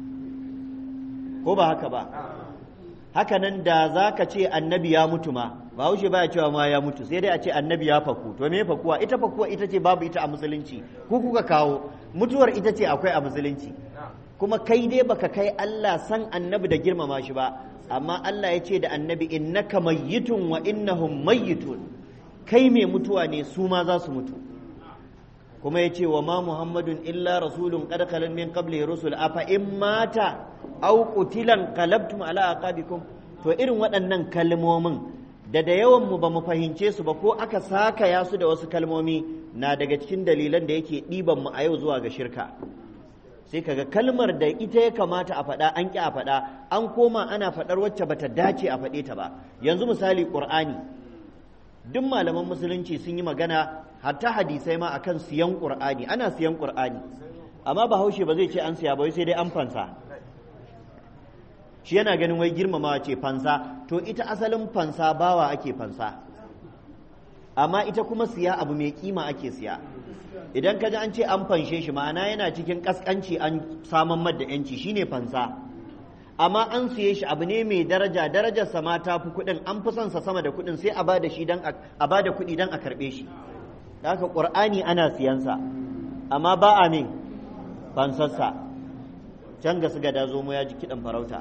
Speaker 1: ko ba haka ba? Haka nan da za ka ce annabi ya mutu ma, ba haushe ba ya cewa ma ya mutu, sai dai a ce annabi ya faku. To me fakuwa? Ita fakuwa ita ce babu ita a musulunci, ku kuka kawo. Mutuwar ita ce akwai a musulunci, kuma kai dai baka kai Allah san annabi da girmama shi ba, amma Allah ya ce da annabi innaka mayyitun wa innahum mayyitun, kai mai mutuwa ne su ma za su mutu. Kuma ya ce wa ma Muhammadun illa rasulun qad khalat min qablihi rusul afa in mata aw qutilan qalabtum ala aqabikum. To irin waɗannan kalmomin da da yawan mu ba mu fahimce su ba, ko aka saka ya su da wasu kalmomi, na daga cikin dalilan da yake ɗiban mu a yau zuwa ga shirka. Sai kaga kalmar da ita ya kamata a faɗa an ƙi a faɗa, an koma ana faɗar wacce bata dace a faɗe ta ba. Yanzu misali Qur'ani, duk malaman musulunci sun yi magana hatta hadisai ma akan siyan Qur'ani, ana siyan Qur'ani, amma Bahaushe ba zai ce an siya ba sai dai an fansa. Shi yana ganin wai girmamawa ce fansa, to ita asalin fansa bawa ake fansa, amma ita kuma siya abu mai kima ake siya. Idan ka ji an ce an fanshe shi, ma'ana yana cikin kaskanci an saman madda yanci, shine fansa. Amma an siye shi abu ne mai daraja, darajarsa ma ta fi kuɗin, an fi son sa sama da kuɗin, sai a bada shi dan a bada kuɗi dan a karɓe shi. Haka Qur'ani ana siyansa, amma ba a min fansarsa. Can ga su gada zo mu ya ji kiɗan farauta.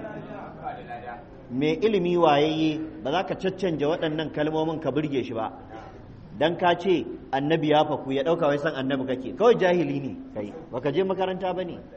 Speaker 1: Mai ilimi wayayye ba za ka caccanja waɗannan kalmomin ka burge shi ba, dan ka ce annabi ya faku ya ɗauka wai san annabi kake, kawai jahili ne kai, baka je makaranta ba ne.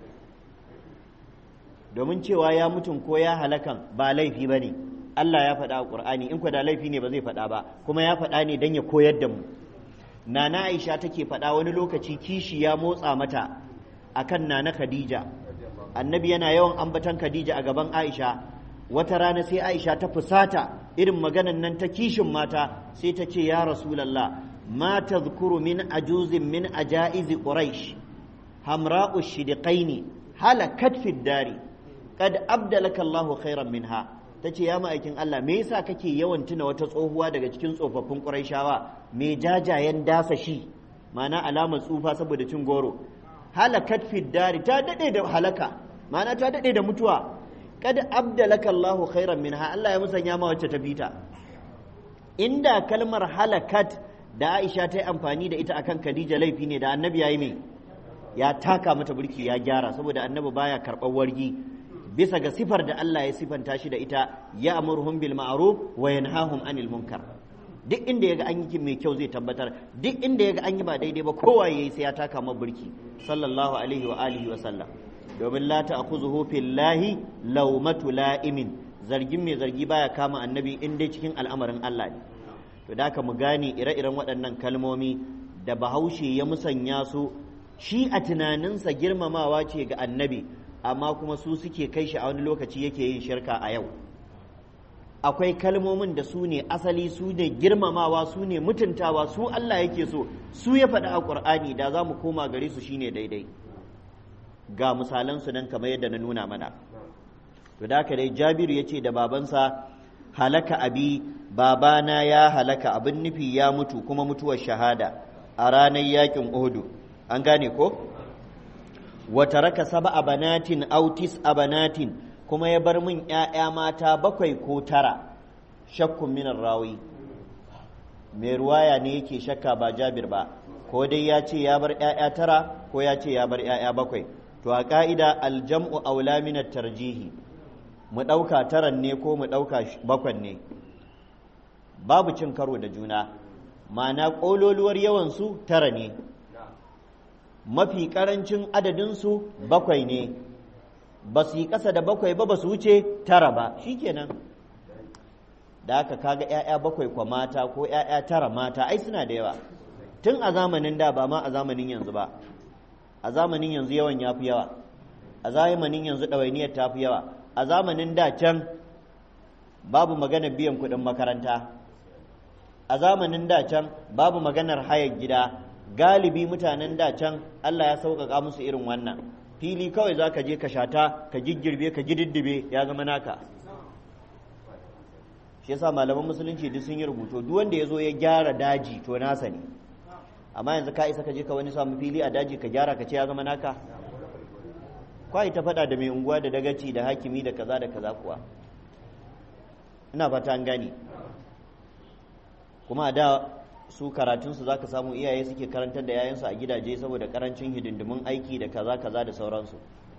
Speaker 1: Domin cewa ya mutum ko ya halakan ba laifi ba ne, Allah ya faɗa a Ƙur'ani, in ku da laifi ne ba zai faɗa ba, kuma ya faɗa ne don ya koyar da mu. Nana Aisha take faɗa wani lokaci kishi ya motsa mata akan Nana Khadija, annabi yana yawan ambatan Khadija a gaban Aisha. Wata rana sai Aisha ta fusata irin maganan nan ta kishin mata, sai ta ce ya Rasulallah, ma tadhkuru min ajuzin min ajaizi Quraish hamra'u shidiqaini halakat fid dari kad abdalaka Allahu khairan minha. Tace ya ma'aikin Allah, me yasa kake yawan tuna wata tsohuwa daga cikin tsofaffin Qurayshawa mai jajayen dasa shi, ma'ana alamar tsufa saboda cin goro. Halakat fid dari, ta dade da halaka, ma'ana ta dade da mutuwa. Kad abdalaka Allahu khairan minha, Allah ya musanya ma wacce ta fita. Inda kalmar halakat da Aisha ta yi amfani da ita akan Khadija laifi ne, da annabi yayi me? Ya taka mata burki ya gyara, saboda annabi baya karɓar wargi bisa ga sifar da Allah ya sifanta shi da ita, ya amurhum bil ma'ruf wa yanhahum anil munkar. Duk inda yaga an yi mai kyau zai tabbatar, duk inda yaga an yi ba daidai ba kowa yayi sai ya taka mata burki, sallallahu alaihi wa alihi wa sallam. Domin la ta'khuzuhu fillahi lawmatu la'imin, zargin mai zargi baya kama annabi in dai cikin al'amarin Allah ne. To da haka mu gane ire-iren waɗannan kalmomi da Bahaushe ya musanya su, shi a tunaninsa girmamawa ce ga annabi, amma kuma su suke kai shi a wani lokaci yake yin shirka a yau. Akwai kalmomin da su ne asali, su ne girmamawa, su ne mutuntawa, su Allah yake so, su ya faɗi a Ƙur'ani, da za mu koma gare su shine daidai. ga misalansu nan kamar yadda na nuna mana. To da haka dai Jabiru ya ce da babansa, halaka abi, babana ya halaka, abin nufi ya mutu kuma mutuwar shahada a ranar yakin Uhudu. An gane ko? Wata raka saba a banatin autis a banatin, kuma ya bar min ‘ya'ya mata bakwai ko tara, shakkun minar rawi. Mai ruwaya ne yake shakka ba Jabir ba, ko dai ya ce ya bar ‘ya'ya tara ko ya ce ya bar ‘ya'ya bakwai. To a ƙa'ida aljam'u aula minar tarjihi, mu ɗauka taran ne ko mu ɗauka bakwan ne, babu cin karo da juna, ma'ana ƙololuwar yawansu tara ne, mafi ƙarancin adadinsu bakwai ne, ba su yi ƙasa da bakwai ba, ba su wuce tara ba, shi kenan. Da aka kaga ‘ya'ya bakwai kwa mata ko ‘ya'ya tara mata, ai suna da yawa, tun a zamanin da ba ma a zamanin yanzu ba, a zamanin yanzu yawan ya fi yawa, a zamanin yanzu ɗawainiyar ta fi yawa. A zamanin da can babu maganar biyan kuɗin makaranta, a zamanin da can babu maganar hayar gida, galibi mutanen da can Allah ya sauƙaƙa musu irin wannan, fili kawai za ka je ka shata ka giggirbe ka gididdibe ya zama naka. Shi yasa malaman musulunci duk sun yi rubutu, duk wanda ya zo ya gyara daji to nasa ne, amma yanzu ka isa ka je ka wani samu fili a daji ka gyara ka ce ya zama naka. Kwai ta faɗa da mai unguwa da dagaci da hakimi da kaza da kaza kuwa, ina fata an gani. Kuma a da su karatunsu za ka samu iyaye suke karantar da yayansu a gidaje saboda karancin hidindimin aiki da kaza kaza da sauransu.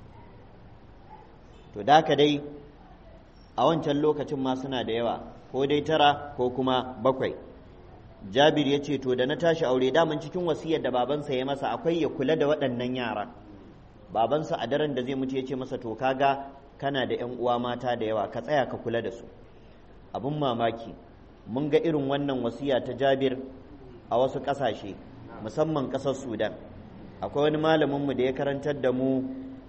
Speaker 1: To da haka dai a wancan lokacin ma suna da yawa, ko dai tara ko kuma bakwai. Jabir ya ce to da na tashi aure, daman cikin wasiyar da babansa ya masa akwai ya kula da waɗannan yaran. Babansa a daren da zai mutu ya ce masa to kaga kana da ‘yan uwa mata da yawa, ka tsaya ka kula da su. Abun mamaki, mun ga irin wannan wasiya ta Jabir a wasu ƙasashe, musamman ƙasar Sudan. Akwai wani malaminmu da ya karantar da mu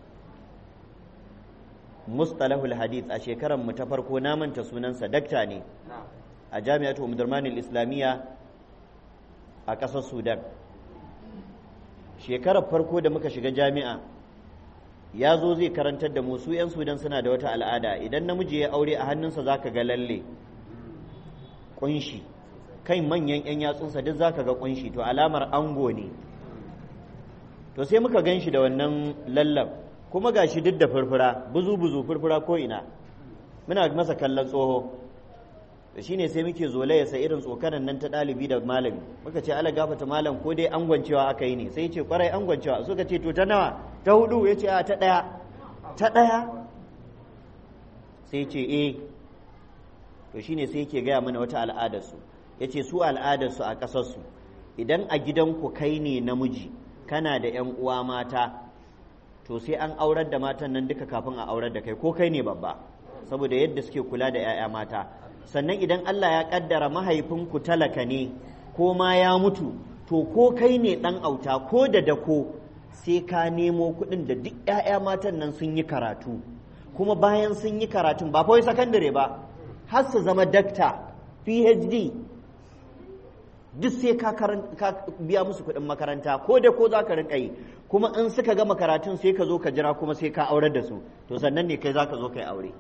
Speaker 1: mustalahul hadith a shekarar mu ta farko, na manta sunansa, dakta ne a jami'atu Umdurmanil Islamiyya a ƙasar Sudan. Shekarar farko da muka shiga jami'a ya zo zai karantar da mu, su 'yan Sudan suna da wata al'ada, idan namiji ya aure a hannunsa za ka ga lalle ƙunshi, kai manyan 'yan yatsunsa duk za ka ga ƙunshi, to alamar ango ne. To sai muka gan shi da wannan lallan, kuma ga shi duk da furfura, buzu-buzu furfura ko ina, muna masa kallon tsoho. Da shi ne sai muke zolaya sa irin tsokanan nan ta ɗalibi da malami, muka ce ala gafata malam ko dai angwancewa aka yi ne, sai ce kwarai angwancewa. Suka ce to ta nawa? Ta hudu? Ya ce a ta ɗaya. Ta ɗaya? Sai ce eh. To shi ne sai yake gaya mana wata al'adarsu, ya ce su al'adarsu a ƙasarsu, idan a gidanku kai ne namiji kana da 'yan uwa mata, to sai an aurar da matan nan duka kafin a aurar da kai, ko kai ne babba, saboda yadda suke kula da 'ya'ya mata. Sannan idan Allah ya kaddara mahaifinku talaka ne ko ma ya mutu, to ko kai ne ɗan auta ko da dako sai ka nemo kuɗin da duk 'ya'ya matan nan sun yi karatu, kuma bayan sun yi karatun ba kawai sakandare ba, har su zama dakta, P H D, duk sai ka biya musu kuɗin makaranta, ko da ko za ka rinka yi, kuma in suka gama karatun sai ka zo ka jira kuma sai ka aurar da su, to sannan ne kai za ka zo kai aure.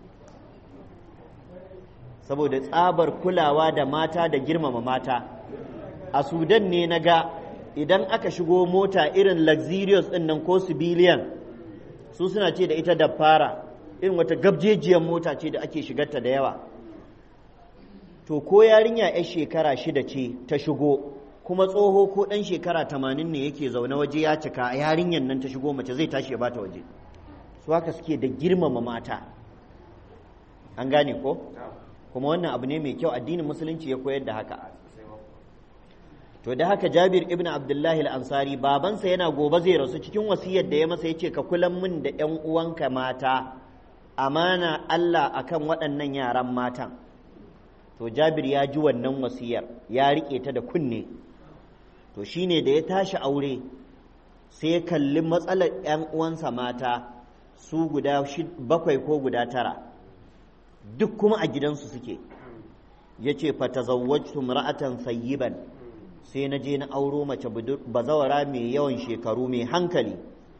Speaker 1: Saboda tsabar kulawa da mata da girmama mata. A Sudan ne na ga idan aka shigo mota irin luxurious ɗin nan ko civilian, su suna ce da ita da fara, irin wata gabjejiyar mota ce da ake shigarta da yawa. To ko yarinya 'yar shekara shida ce ta shigo, kuma tsoho ko ɗan shekara tamanin ne yake zaune waje ya cika, yarinyar nan ta shigo mace zai tashi ya bata waje. Su haka suke da girmama mata. An gane ko? Kuma wannan abu ne mai kyau, addinin musulunci ya koyar da haka. To da haka Jabir ibn Abdullahi al-Ansari, babansa yana gobe zai rasu, cikin wasiyar da ya masa ya ce ka kulan min da 'yan uwanka mata, amana Allah akan waɗannan yaran matan. To Jabir ya ji wannan wasiyar, ya riƙe ta da kunne. To shine da ya tashi aure sai ya kalli matsalar 'yan uwansa mata su guda bakwai ko guda tara, duk kuma a gidansu suke. Ya ce fatazawwajtu ra'atan sayyiban, sai na je na auro mace bazawara mai yawan shekaru mai hankali.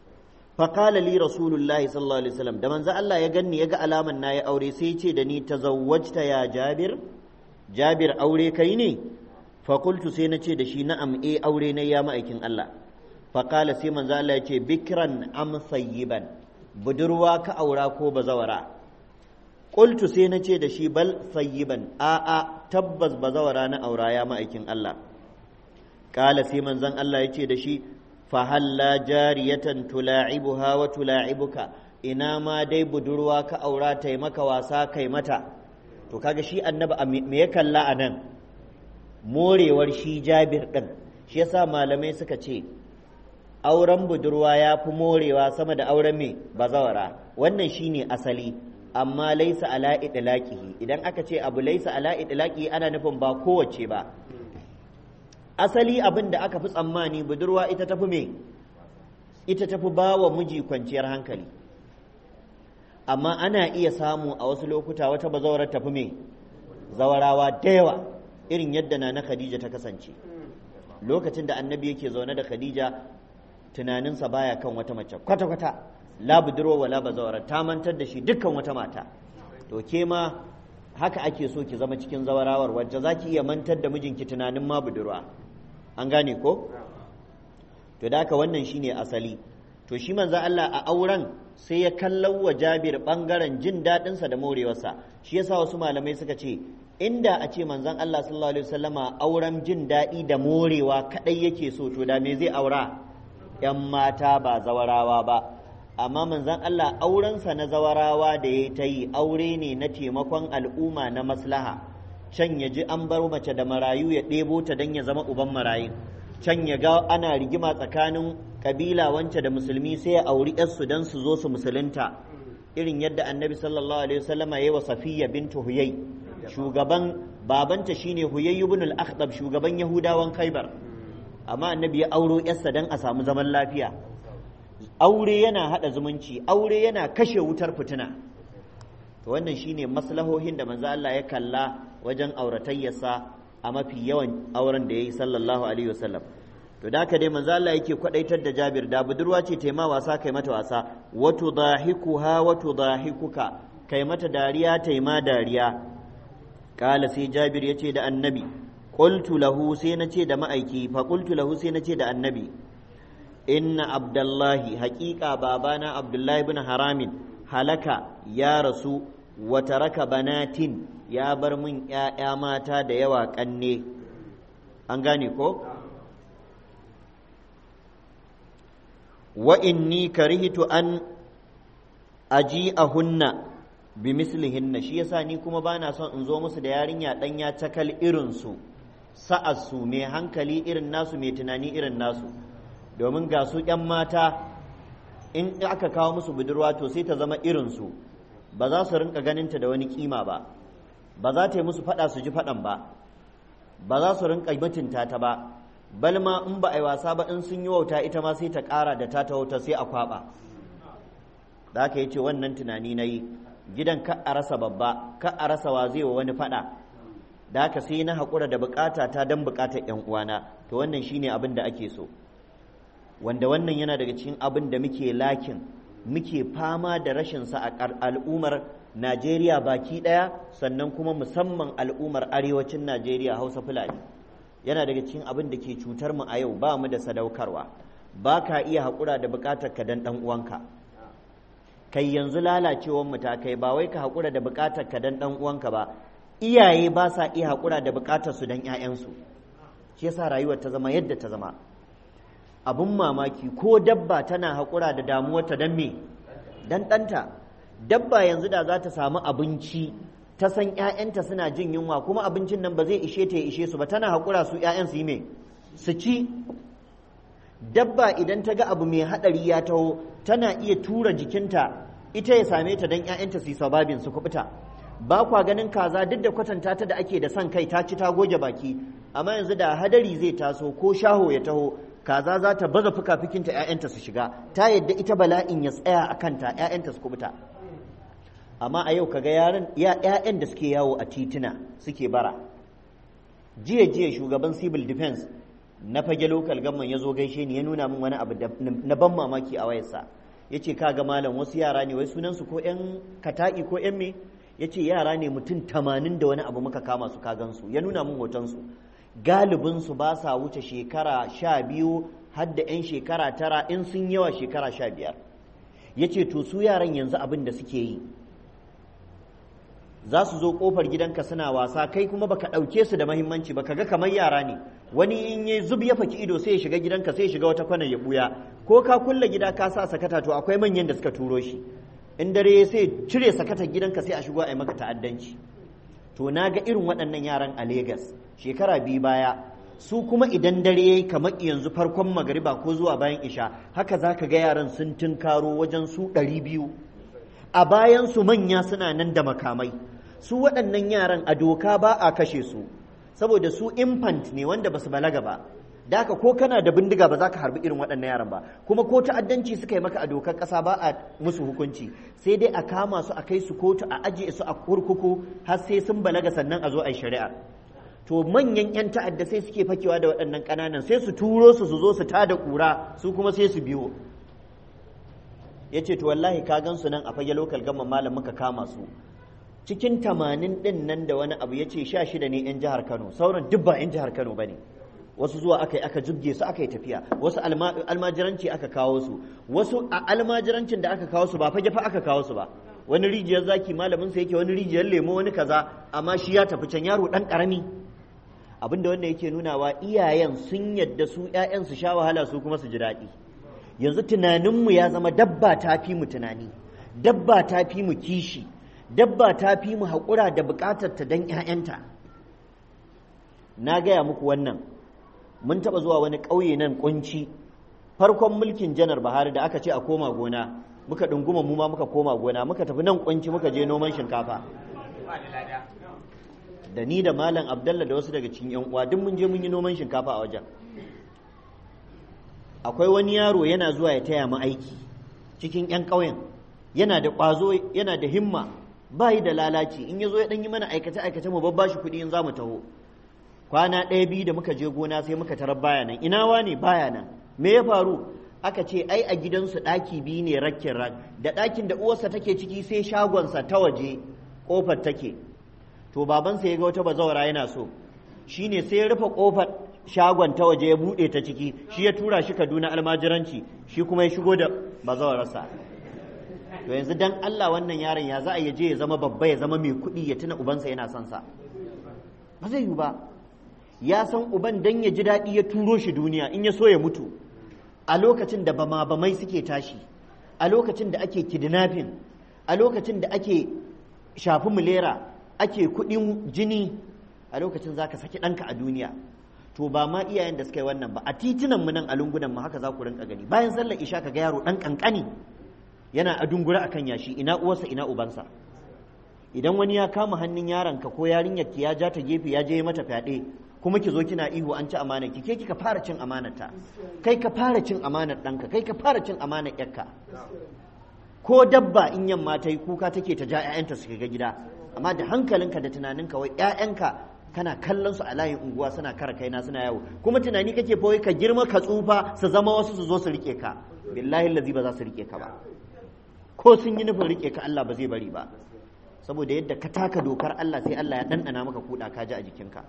Speaker 1: faqala li rasulullahi sallallahu alaihi wasallam da manzo Allah ya ganni ya ga alaman na ya aure sai ya ce da ni tazawwajta ya Jabir Jabir aure kai ne fa qultu sai na ce da shi na'am eh aure ne ya ma'aikin Allah faqala sai manzo Allah ya ce bikran am sayyiban budurwa ka aura ko bazawara qultu sai na ce da shi bal sayyiban a a tabbas bazawara na aura ya ma'aikin Allah qala sai manzon Allah ya ce da shi fa halla jariyatan tula'ibuha wa tula'ibuka ina ma dai budurwa ka aura tai maka wasa kai mata to kaga shi annabi me ya kalla anan morewar shi Jabir din shi yasa malamai suka ce auren budurwa ya fi morewa sama da auren mai bazawara wannan shine asali amma laisa ala idlaqihi idan aka ce abu laisa ala idlaqihi ana nufin ba kowace ba asali abin da aka fi tsammani budurwa ita tafi me ita tafi ba wa miji kwanciyar hankali amma ana iya samu a wasu lokuta wata bazawarar tafi me zawarawa da yawa irin yadda na na Khadija ta kasance lokacin da annabi yake zaune da Khadija tunaninsa baya kan wata mace kwata-kwata la budurwa wala bazawara ta mantar da shi dukkan wata mata to ke ma haka ake so ki zama cikin zawarawar wacce za ki iya mantar da mijinki tunanin ma budurwa an gane ko to da haka wannan shine asali to shi manzo Allah a auren sai ya kallon wa Jabir bangaren jin daɗinsa da morewarsa shi yasa wasu malamai suka ce inda a ce manzon Allah sallallahu alaihi wasallama auren jin daɗi da morewa kadai yake so to da me zai aura ‘yan mata ba zawarawa ba, amma manzan Allah aurensa na zawarawa da ya ta yi aure ne na taimakon al'umma na maslaha, can ya ji an bar mace da marayu ya ɗebo ta don ya zama uban marayu, can ya ga ana rigima tsakanin ƙabila wance da musulmi sai ya auri ‘yarsu don su zo su musulunta, irin yadda annabi sallallahu alaihi wasallama ya yi wa Safiya bintu Huyai, shugaban babanta shine Huyai ibn al-Akhdab shugaban Yahudawan Khaibar. amma annabi ya auro yarsa don a samu zaman lafiya aure yana hada zumunci aure yana kashe wutar fitina to wannan shine maslahohin da manzo Allah ya kalla wajen auratayyarsa a mafi yawan auren da yayi sallallahu alaihi wasallam to da haka dai manzo Allah yake kwadaitar da Jabir da budurwa ce taima wasa kai mata wasa wa tudahikuha wa tudahikuka kai mata dariya taima dariya kala sai Jabir yace da annabi qultu lahu sai nace da ma'aiki fa qultu lahu sai nace da annabi inna abdullahi haqiqa babana abdullahi ibn haramin halaka ya rasu wa taraka banatin ya bar min ƴaƴa mata da yawa kanne an gane ko wa inni karihtu an aji'ahunna bimislihinna shi yasa ni kuma bana son in zo musu da yarinya ɗanya cakal irin su sa'arsu mai hankali irin nasu mai tunani irin nasu domin ga su ‘yan mata in aka kawo musu budurwa to sai ta zama irinsu ba za su rinka ganinta da wani kima ba ba za ta yi musu faɗa su ji faɗan ba ba za su rinka mutunta ta ba balma in ba a yi wasa ba in sun yi wauta ita ma sai ta ƙara da ta ta wauta sai a kwaɓa da aka yi ce wannan tunani na yi gidan ka a rasa babba ka a rasa wa zai wa wani faɗa da haka sai na haƙura da buƙata ta don buƙatar ‘yan uwana to wannan shine abin da ake so wanda wannan yana daga cikin abin da muke lakin muke fama da rashinsa a al'ummar Najeriya baki ɗaya sannan kuma musamman al'ummar arewacin Najeriya Hausa Fulani yana daga cikin abin da ke cutar mu a yau ba mu da sadaukarwa ba ka iya haƙura da buƙatar ka don ɗan uwanka kai yanzu lalacewar mu ta kai ba wai ka haƙura da buƙatar ka don ɗan uwanka ba iyaye ba sa iya haƙura da buƙatar su don ‘ya'yansu shi yasa rayuwar ta zama yadda ta zama abin mamaki ko dabba tana haƙura da damuwarta don me don ɗanta dabba yanzu da za ta samu abinci ta san ‘ya'yanta suna jin yunwa kuma abincin nan ba zai ishe ta ya ishe su ba tana haƙura su ‘ya'yan su yi me su ci dabba idan ta ga abu mai haɗari ya taho tana iya tura jikinta ita ya same ta don ‘ya'yanta su yi sababin su kuɓuta ba kwa ganin kaza duk da kwatanta ta da ake da son kai ta ci ta goge baki amma yanzu da hadari zai taso ko shaho ya taho kaza za ta baza fuka-fikinta ‘ya'yanta su shiga ta yadda ita bala'in ya tsaya a kanta ‘ya'yanta su kubuta amma a yau kaga yaran ‘ya'yan da suke yawo a tituna suke bara jiya jiya shugaban civil defense na fage local government ya zo gaishe ni ya nuna min wani abu na ban mamaki a wayarsa ya ce kaga malam wasu yara ne wai sunansu ko 'yan kata'i ko 'yan me ya ce yara ne mutum tamanin da wani abu muka kama su kagansu ya nuna mun hotonsu galibinsu ba sa wuce shekara sha biyu har da 'yan shekara tara in sun yawa shekara sha biyar ya ce to su yaran yanzu abin da suke yi za su zo kofar gidanka suna wasa kai kuma baka ɗauke su da mahimmanci ba kaga kamar yara ne wani in ya zub ya faki ido sai ya shiga gidanka sai ya shiga wata kwanar ya buya ko ka kulle gida ka sa sakata to akwai manyan da suka turo shi in dare sai cire sakatar gidanka sai a shigo a yi maka ta'addanci to na ga irin waɗannan yaran a Legas shekara biyu baya su kuma idan dare yayi kamar yanzu farkon magariba ko zuwa bayan isha haka zaka ga yaran sun tunkaro wajen su ɗari biyu a bayan su manya suna nan da makamai su waɗannan yaran a doka ba a kashe su saboda su infant ne wanda basu balaga ba da haka ko kana da bindiga ba za ka harbi irin waɗannan yaran ba kuma ko ta'addanci suka yi maka a dokar ƙasa ba a musu hukunci sai dai a kama su a kai su kotu a ajiye su a kurkuku har sai sun balaga sannan a zo a yi shari'a to manyan 'yan ta'adda sai suke fakewa da waɗannan ƙananan sai su turo su su zo su tada ƙura su kuma sai su biyo ya ce to wallahi ka gan su nan a fage lokal gama malam muka kama su cikin tamanin ɗin nan da wani abu ya ce sha shida ne 'yan jihar Kano sauran duk ba 'yan jihar Kano ba ne wasu zuwa aka yi aka jibge su aka yi tafiya wasu almajiranci aka kawo su wasu a almajirancin da aka kawo su ba fage fa aka kawo su ba wani rijiyar zaki malamin sa yake wani rijiyar lemo wani kaza amma shi ya tafi can yaro dan karami abinda wanda yake nunawa iyayen sun yadda su ƴaƴan su sha wahala su kuma su ji daɗi yanzu tunaninmu ya zama dabba ta fi mu tunani dabba ta fi mu kishi dabba ta fi mu haƙura da buƙatar ta dan ƴaƴanta na gaya muku wannan mun taɓa zuwa wani ƙauye nan kunci farkon mulkin janar Buhari da aka ce a koma gona muka ɗunguma mu ma muka koma gona muka tafi nan kunci muka je noman shinkafa da ni da malam Abdallah da wasu daga cikin yan uwa duk mun je mun yi noman shinkafa a wajen akwai wani yaro yana zuwa ya taya mu aiki cikin yan ƙauyen yana da ƙwazo yana da himma bayi da lalaci in ya zo ya ɗan yi mana aikace aikace mu babba shi kuɗi in za mu taho kwana ɗaya biyu da muka je gona sai muka tarar baya nan ina wane baya nan me ya faru aka ce ai a gidansu ɗaki biyu ne rakkin rak da ɗakin da uwarsa take ciki sai shagonsa ta waje ƙofar take to babansa ya ga wata bazawara yana so shine sai ya rufe ƙofar shagon ta waje ya buɗe ta ciki shi ya tura shi Kaduna almajiranci shi kuma ya shigo da bazawararsa to yanzu dan Allah wannan yaron ya za a je ya zama babba ya zama mai kuɗi ya tuna ubansa yana son sa ba zai yi ba ya san uban dan ya ji daɗi ya turo shi duniya in ya so ya mutu a lokacin da bama bamai suke tashi a lokacin da ake kidnapping a lokacin da ake shafi mulera ake kuɗin jini a lokacin zaka saki ɗanka a duniya to ba ma iyayen da suka yi wannan ba a titunan mu nan a lungunan mu haka za ku rinka gani bayan sallar isha ka ga yaro ɗan kankani yana a dungura akan yashi ina uwarsa ina ubansa idan wani ya kama hannun yaronka ko yarinyar ki ya ja ta gefe ya je mata fyaɗe kuma ki zo kina ihu an ci amanar ki ke kika fara cin amanarta kai ka fara cin amanar ɗanka kai ka fara cin amanar ƴarka ko dabba in yamma ta yi kuka take ta ja ƴaƴanta su ga gida amma da hankalinka da tunaninka wai ƴaƴanka kana kallon su a layin unguwa suna kara kaina suna yawo kuma tunani kake fa wai ka girma ka tsufa su zama wasu su zo su rike ka billahi allazi ba za su rike ka ba ko sun yi nufin rike ka Allah ba zai bari ba saboda yadda ka taka dokar Allah sai Allah ya ɗanɗana maka kuɗa ka ji a jikinka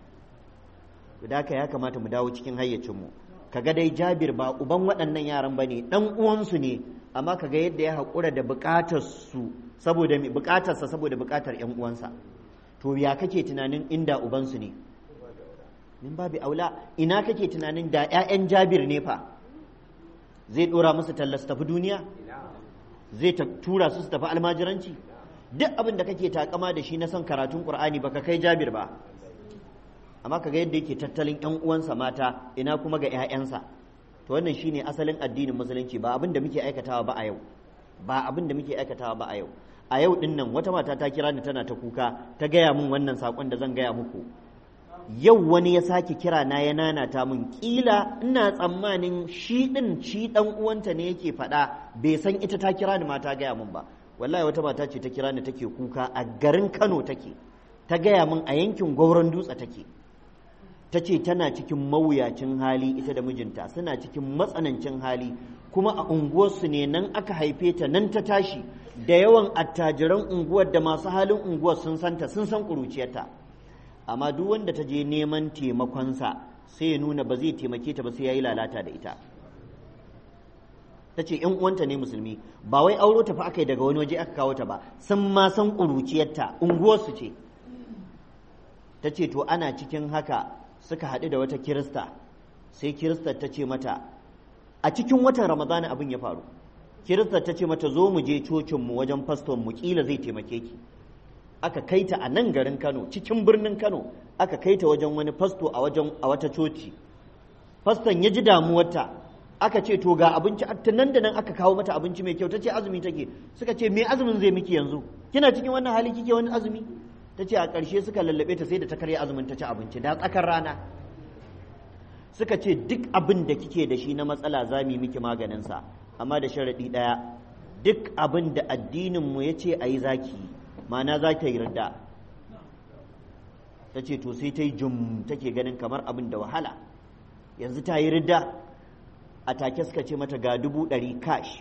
Speaker 1: da haka ya kamata mu dawo cikin hayyacinmu kaga dai Jabir ba uban waɗannan yaran bane dan uwansu ne amma kaga yadda ya haƙura da buƙatar su saboda me buƙatarsa saboda buƙatar ƴan uwansa to ya kake tunanin inda ubansu ne min babu aula ina kake tunanin da ƴaƴan Jabir ne fa zai dora musu talla su tafi duniya zai tura su su tafi almajiranci duk abin da kake takama da shi na son karatun Qur'ani baka kai Jabir ba amma kaga yadda yake tattalin ƴan uwansa mata ina kuma ga ƴaƴansa to wannan shine asalin addinin musulunci ba abin da muke aikatawa ba a yau ba abin da muke aikatawa ba a yau a yau din nan wata mata ta kira ni tana ta kuka ta gaya min wannan sakon da zan gaya muku yau wani ya sake kira na ya nanata min kila ina tsammanin shi din shi dan uwanta ne yake faɗa bai san ita ta kira ni ma ta gaya min ba wallahi wata mata ce ta kira ni take kuka a garin Kano take ta gaya min a yankin Gauron Dutse take ta ce tana cikin mawuyacin hali ita da mijinta suna cikin matsanancin hali kuma a unguwarsu ne nan aka haife ta nan ta tashi da yawan attajiran unguwar da masu halin unguwar sun santa sun san ƙuruciyarta amma duk wanda ta je neman taimakonsa sai ya nuna ba zai taimake ta ba sai ya yi lalata da ita ta ce ‘yan uwanta ne musulmi ba wai auro ta fa aka yi daga wani waje aka kawo ta ba sun ma san ƙuruciyarta unguwarsu ce ta ce to ana cikin haka suka haɗu da wata kirista sai kirista ta ce mata a cikin watan ramadana abin ya faru kirista ta ce mata zo mu je cocinmu wajen faston mu kila zai taimake ki aka kai ta a nan garin Kano cikin birnin Kano aka kai ta wajen wani fasto a wajen a wata coci faston ya ji damuwarta aka ce to ga abinci ta nan da nan aka kawo mata abinci mai kyau ta ce azumi take suka ce me azumin zai miki yanzu kina cikin wannan hali kike wani azumi ta ce a ƙarshe suka lallabe ta sai da ta karya azumin ta ci abinci da tsakar rana suka ce duk abin da kike da shi na matsala za mu yi miki maganinsa amma da sharaɗi ɗaya duk abin da addininmu ya ce a yi zaki ma'ana za ta yi ridda ta ce to sai ta yi jum take ganin kamar abin da wahala yanzu ta yi ridda a take suka ce mata ga dubu ɗari cash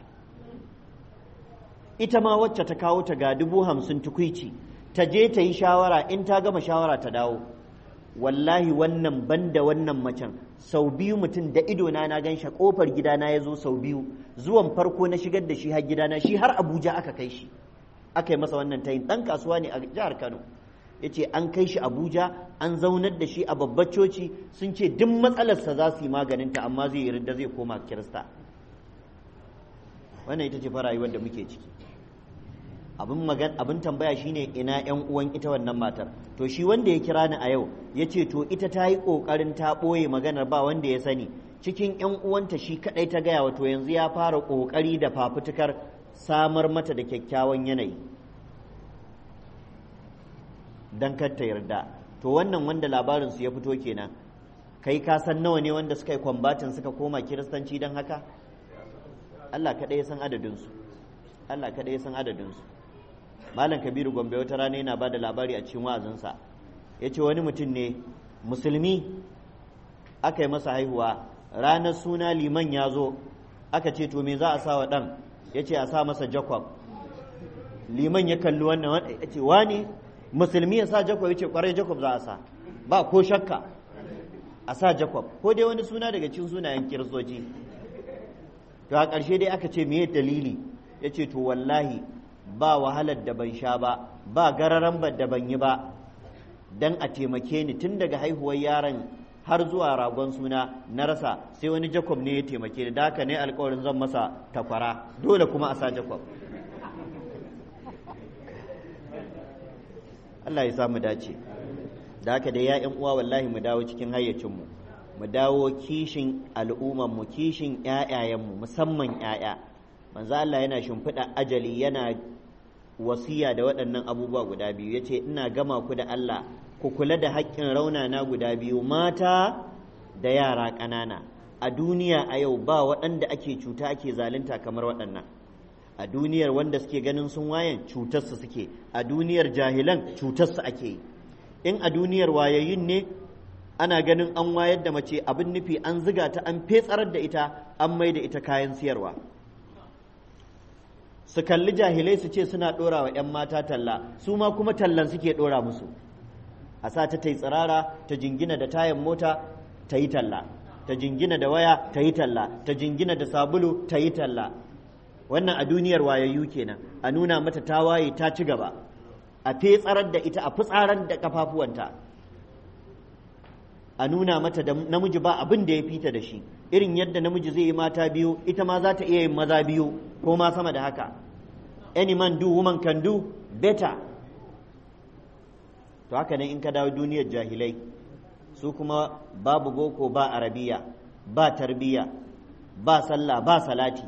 Speaker 1: ita ma wacce ta kawo ta ga dubu hamsin tukwici ta je ta yi shawara in ta gama shawara ta dawo wallahi wannan banda wannan macen sau biyu mutum da idona na gan shi kofar gidana ya zo sau biyu zuwan farko na shigar da shi har gidana shi har abuja aka kai shi aka yi masa wannan tayin ɗan kasuwa ne a jihar kano ya ce an kai shi abuja an zaunar da shi a babbar coci sun ce duk matsalarsa za su yi maganinta amma zai yarda zai koma kirista wannan ita ce fa rayuwar da muke ciki abin magan abin tambaya shine ina yan uwan ita wannan matar to shi wanda ya kira ni a yau ya ce to ita ta yi ƙoƙarin ta ɓoye maganar ba wanda ya sani cikin yan uwanta shi kaɗai ta gaya wato yanzu ya fara ƙoƙari da fafutukar samar mata da kyakkyawan yanayi don kar ta yarda to wannan wanda labarinsu ya fito kenan kai ka san nawa ne wanda suka yi kwambatin suka koma kiristanci don haka Allah kaɗai ya san adadinsu Allah kaɗai ya san adadinsu Malam Kabiru Gombe wata rana yana ba da labari a cikin wa'azinsa ya ce wani mutum ne musulmi aka yi masa haihuwa ranar suna liman ya zo aka ce to me za a sa wa ɗan ya ce a sa masa Jacob liman ya kalli wannan ya ce wani musulmi ya sa Jacob ya ce kwarai Jacob za a sa ba ko shakka a sa Jacob ko dai wani suna daga cikin sunayen kiristoci to a ƙarshe dai aka ce me dalili ya ce to wallahi ba wahalar da ban sha ba ba gararan da ban yi ba dan a taimake ni tun daga haihuwar yaron har zuwa ragon suna na rasa sai wani Jacob ne ya taimake ni da haka ne alƙawarin zan masa takwara dole kuma a sa Jacob Allah ya sa mu dace da haka dai ya ƴan uwa wallahi mu dawo cikin hayyacinmu mu dawo kishin al'ummarmu kishin ƴaƴayenmu musamman ƴaƴa manzo Allah yana shimfiɗa ajali yana wasiya da waɗannan abubuwa guda biyu yace ina gama ku da Allah ku kula da haƙƙin raunana guda biyu mata da yara ƙanana a duniya a yau ba waɗanda ake cuta ake zalunta kamar waɗannan a duniyar wanda suke ganin sun wayan cutarsu suke a duniyar jahilan cutarsu ake yi in a duniyar wayayyun ne ana ganin an wayar da mace abin nufi an ziga ta an fetsarar da ita an mai da ita kayan siyarwa su kalli jahilai su ce suna ɗora wa 'yan mata talla su ma kuma tallan suke ɗora musu a sa ta yi tsirara ta jingina da tayan mota ta yi talla ta jingina da waya ta yi talla ta jingina da sabulu ta yi talla wannan a duniyar wayayyu kenan a nuna mata ta waye ta ci gaba a fetsarar da ita a fitsarar da kafafuwanta a nuna mata da namiji ba abin da ya fita da shi irin yadda namiji zai yi mata biyu ita ma za ta iya yin maza biyu ko ma sama da haka any man do woman can do better to haka ne in ka dawo duniyar jahilai su kuma babu boko ba arabiya ba tarbiya ba sallah ba salati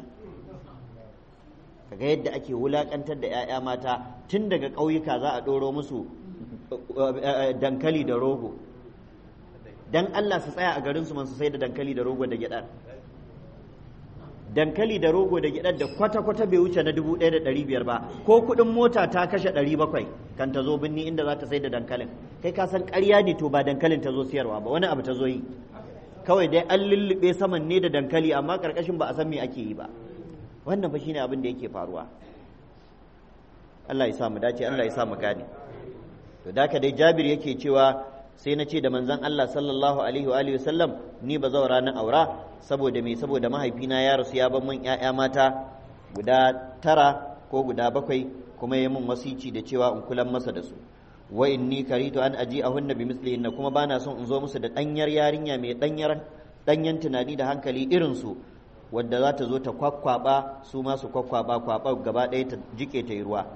Speaker 1: kaga yadda ake wulakantar da 'ya'ya mata tun daga ƙauyuka za a ɗoro musu dankali da rogo dan Allah su tsaya a garinsu man su sai da dankali da rogo da gyaɗar dankali da rogo da gyaɗar da kwata-kwata bai wuce na dubu ɗaya da ɗari biyar ba ko kuɗin mota ta kashe ɗari bakwai kan ta zo binni inda za ta sai da dankalin kai ka san ƙarya ne to ba dankalin ta zo siyarwa ba wani abu ta zo yi kawai dai an lullube saman ne da dankali amma ƙarƙashin ba a san me ake yi ba wannan fa shine abin da yake faruwa Allah ya sa mu dace Allah ya sa mu gane to da ka dai Jabir yake cewa sai na ce da manzon Allah sallallahu alaihi wa alihi wasallam ni ba zaura na aura saboda me saboda mahaifina ya rasu ya ban min ƴaƴa mata guda tara ko guda bakwai kuma ya min wasici da cewa in kulan masa da su wa inni karitu an aji ahunna bi mislihinna kuma bana son in zo musu da danyar yarinya mai danyar danyen tunani da hankali irin su wadda za ta zo ta kwakwaba su ma su kwakwaba kwaba gaba ɗaya ta jike ta yi ruwa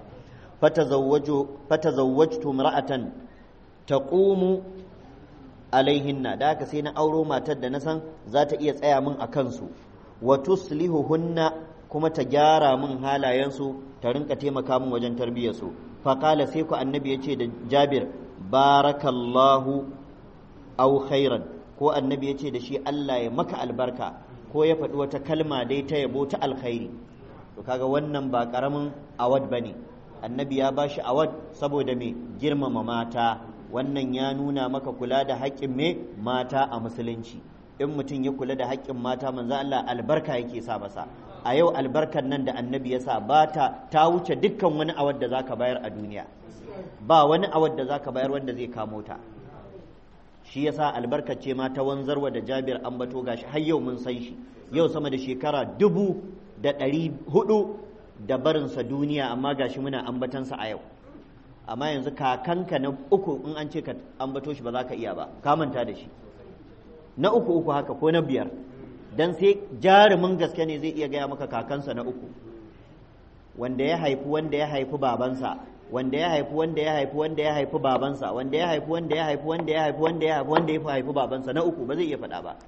Speaker 1: fatazawwajtu imra'atan taqumu alaihinna da haka sai na auro matar da na san za ta iya tsaya min a kansu wa tuslihuhunna kuma ta gyara min halayensu ta rinka taimaka min wajen tarbiyyarsu faƙala sai ku annabi ya ce da Jabir barakallahu au khairan ko annabi ya ce da shi Allah ya maka albarka ko ya faɗi wata kalma dai ta yabo ta alkhairi to kaga wannan ba ƙaramin awad bane annabi ya bashi awad saboda me girmama mata wannan ya nuna maka kula da haƙƙin me mata a musulunci in mutum ya kula da haƙƙin mata manzo Allah albarka yake sa masa a yau albarkar nan da annabi ya sa ba ta ta wuce dukkan wani awad da zaka bayar a duniya ba wani awad da zaka bayar wanda zai kamo ta shi yasa albarkar ce ma ta wanzarwa da Jabir ambato gashi har yau mun san shi yau sama da shekara dubu da ɗari hudu da barinsa duniya amma gashi muna ambatansa a yau amma yanzu kakanka na uku in an ce ka ambato shi ba za ka iya ba ka manta da shi na uku uku haka ko na biyar dan sai jarumin gaske ne zai iya gaya maka kakansa na uku wanda ya haifi wanda ya haifi babansa wanda ya haifi wanda ya haifi wanda ya haifi babansa wanda ya haifi wanda ya haifi wanda ya haifi wanda ya haifi wanda ya haifi babansa na uku ba zai iya faɗa ba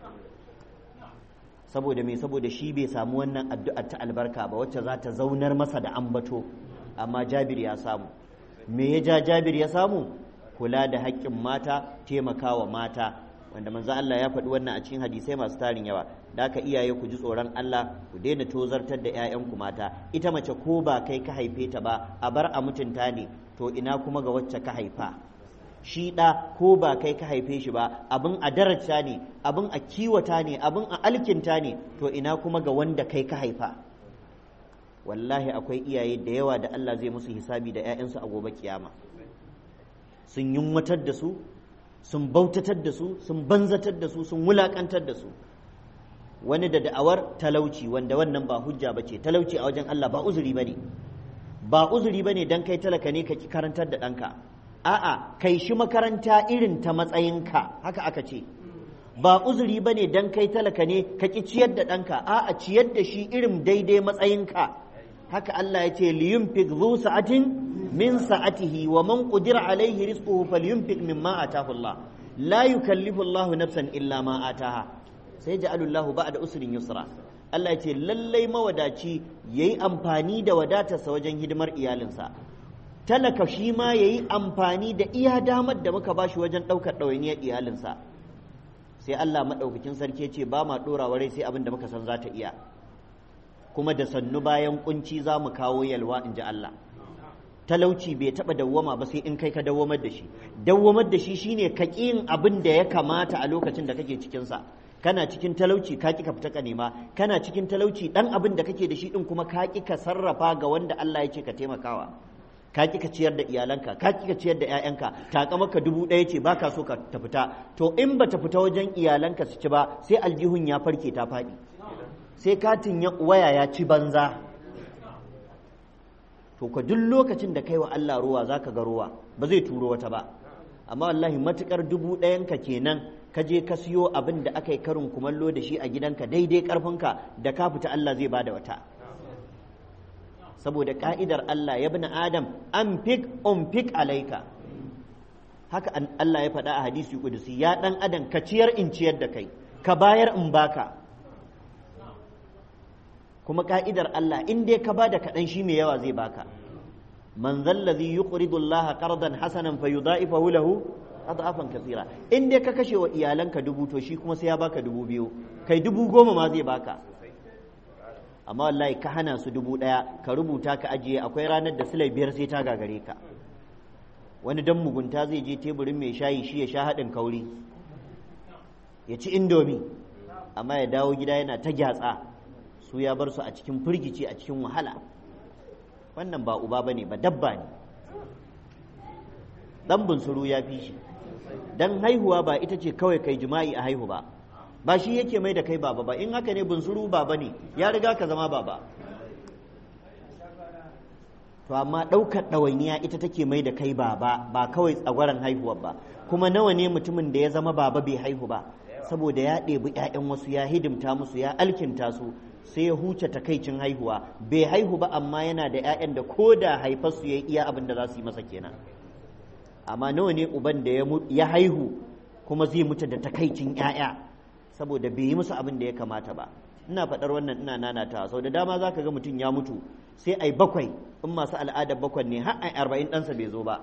Speaker 1: saboda me saboda shi bai samu wannan addu'ar ta albarka ba wacce za ta zaunar masa da ambato amma Jabir ya samu me ya ja Jabir ya samu kula da haƙƙin mata taimakawa mata wanda manzo Allah ya faɗi wannan a cikin hadisai masu tarin yawa da ka iyaye ku ji tsoron Allah ku daina tozartar da 'ya'yanku mata ita mace ko ba kai ka haife ta ba a bar a mutunta ne to ina kuma ga wacce ka haifa shi ɗa ko ba kai ka haife shi ba abin a daraja ne abin a kiwata ne abin a alkinta ne to ina kuma ga wanda kai ka haifa wallahi akwai iyaye da yawa da Allah zai musu hisabi da 'ya'yansu a gobe kiyama sun yunwatar da su sun bautatar da su sun banzatar da su sun wulakantar da su wani da da'awar talauci wanda wannan ba hujja ba ce talauci a wajen Allah ba uzuri ba ne ba uzuri ba ne don kai talaka ne ka ki karantar da ɗanka a'a kai shi makaranta irin ta matsayinka haka aka ce ba uzuri ba ne don kai talaka ne ka ki ciyar da ɗanka a'a ciyar da shi irin daidai matsayinka haka Allah ya ce liyunfik zu sa'atin min sa'atihi wa man qudira alaihi rizquhu falyunfik mimma ataahu Allah la yukallifu Allah nafsan illa ma ataha sai ja'alu Allah ba'da usrin yusra Allah ya ce lallai mawadaci yayi amfani da wadatarsa wajen hidimar iyalinsa talaka shi ma yayi amfani da iya damar da muka bashi wajen daukar ɗawainiyar iyalinsa sai Allah madaukakin sarki ya ce ba ma dorawa rai sai abin da muka san za ta iya kuma da sannu bayan kunci za mu kawo yalwa in ji Allah talauci bai taɓa dawwama ba sai in kai ka dawwamar da shi dawwamar da shi shine ka yin abin da ya kamata a lokacin da kake cikinsa kana cikin talauci ka ƙi ka fita ka nema kana cikin talauci ɗan abin da kake da shi ɗin kuma ka ƙi ka sarrafa ga wanda Allah ya ce ka taimakawa ka ƙi ka ciyar da iyalanka ka ƙi ka ciyar da 'ya'yanka taƙa maka dubu ɗaya ce ba ka so ka ta fita to in ba ta fita wajen iyalanka su ci ba sai aljihun ya farke ta faɗi sai katin waya ya ci banza to ka duk lokacin da kai wa Allah ruwa za ka ga ruwa ba zai turo wata ba amma wallahi matukar dubu ɗayanka kenan ka je ka siyo abin da aka yi karin kumallo da shi a gidanka daidai karfinka da ka fita Allah zai bada wata saboda ka'idar Allah ya bin Adam an fik un fik alaika haka Allah ya faɗa a hadisi kudusi ya ɗan adam ka ciyar in ciyar da kai ka bayar in baka kuma ka'idar Allah in dai ka bada kaɗan shi mai yawa zai baka man zallazi yuqridu Allah qardan hasanan fayudha'ifahu lahu adhafan kathira in dai ka kashe wa iyalanka dubu to shi kuma sai ya baka dubu biyu kai dubu goma ma zai baka amma wallahi ka hana su dubu ɗaya ka rubuta ka ajiye akwai ranar da silai biyar sai ta gagare ka wani dan mugunta zai je teburin mai shayi shi ya sha haɗin kauri ya ci indomi amma ya dawo gida yana ta gyatsa su ya bar su a cikin firgici a cikin wahala. Wannan ba uba bane ba, dabba ne. Dan bunsuru ya fi shi, dan haihuwa ba ita ce kawai kai jima'i a haihu ba, ba shi yake mai da kai baba ba. In haka ne bunsuru baba ne, ya riga ka zama baba. To amma ɗaukar ɗawainiya ita take mai da kai baba, ba kawai tsagwaron haihuwar ba. Kuma nawa ne mutumin da ya zama baba bai haihu ba, saboda ya ɗebi 'ya'yan wasu ya hidimta musu ya alkinta su, sai ya huce takaicin haihuwa. Bai haihu ba amma yana da 'ya'yan da ko da haifarsu ya iya abin da za su yi masa kenan. Amma nawa ne uban da ya haihu kuma zai mutu da takaicin 'ya'ya saboda bai yi musu abin da ya kamata ba. Ina faɗar wannan ina nanatawa, sau da dama za ka ga mutum ya mutu sai ai bakwai, in masu al'adar bakwai ne har ai arba'in ɗansa bai zo ba,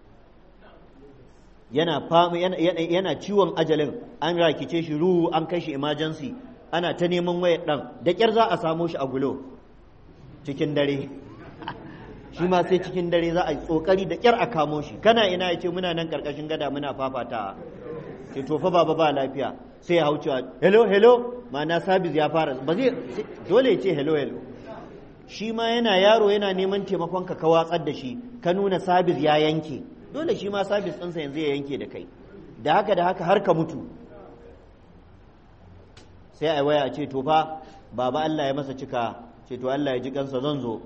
Speaker 1: yana famu yana ciwon ajalin, an rakice shi ruhu an kai shi emergency, ana ta neman wayar ɗan, da ƙyar za a samo shi a gulo cikin dare shi ma sai cikin dare za a yi tsokari da ƙyar a kamo shi. Kana ina ya ce muna nan ƙarƙashin gada muna fafata, ce to fa baba ba lafiya, sai ya hau cewa hello hello, ma'ana sabis ya fara, ba zai dole ya ce hello hello. Shi ma yana yaro yana neman taimakon ka ka watsar da shi, ka nuna sabis ya yanke, dole shi ma sabis ɗinsa yanzu ya yanke da kai, da haka da haka har ka mutu. Sai a waya a ce to fa baba Allah ya masa cika, ce to Allah ya ji kansa zan zo.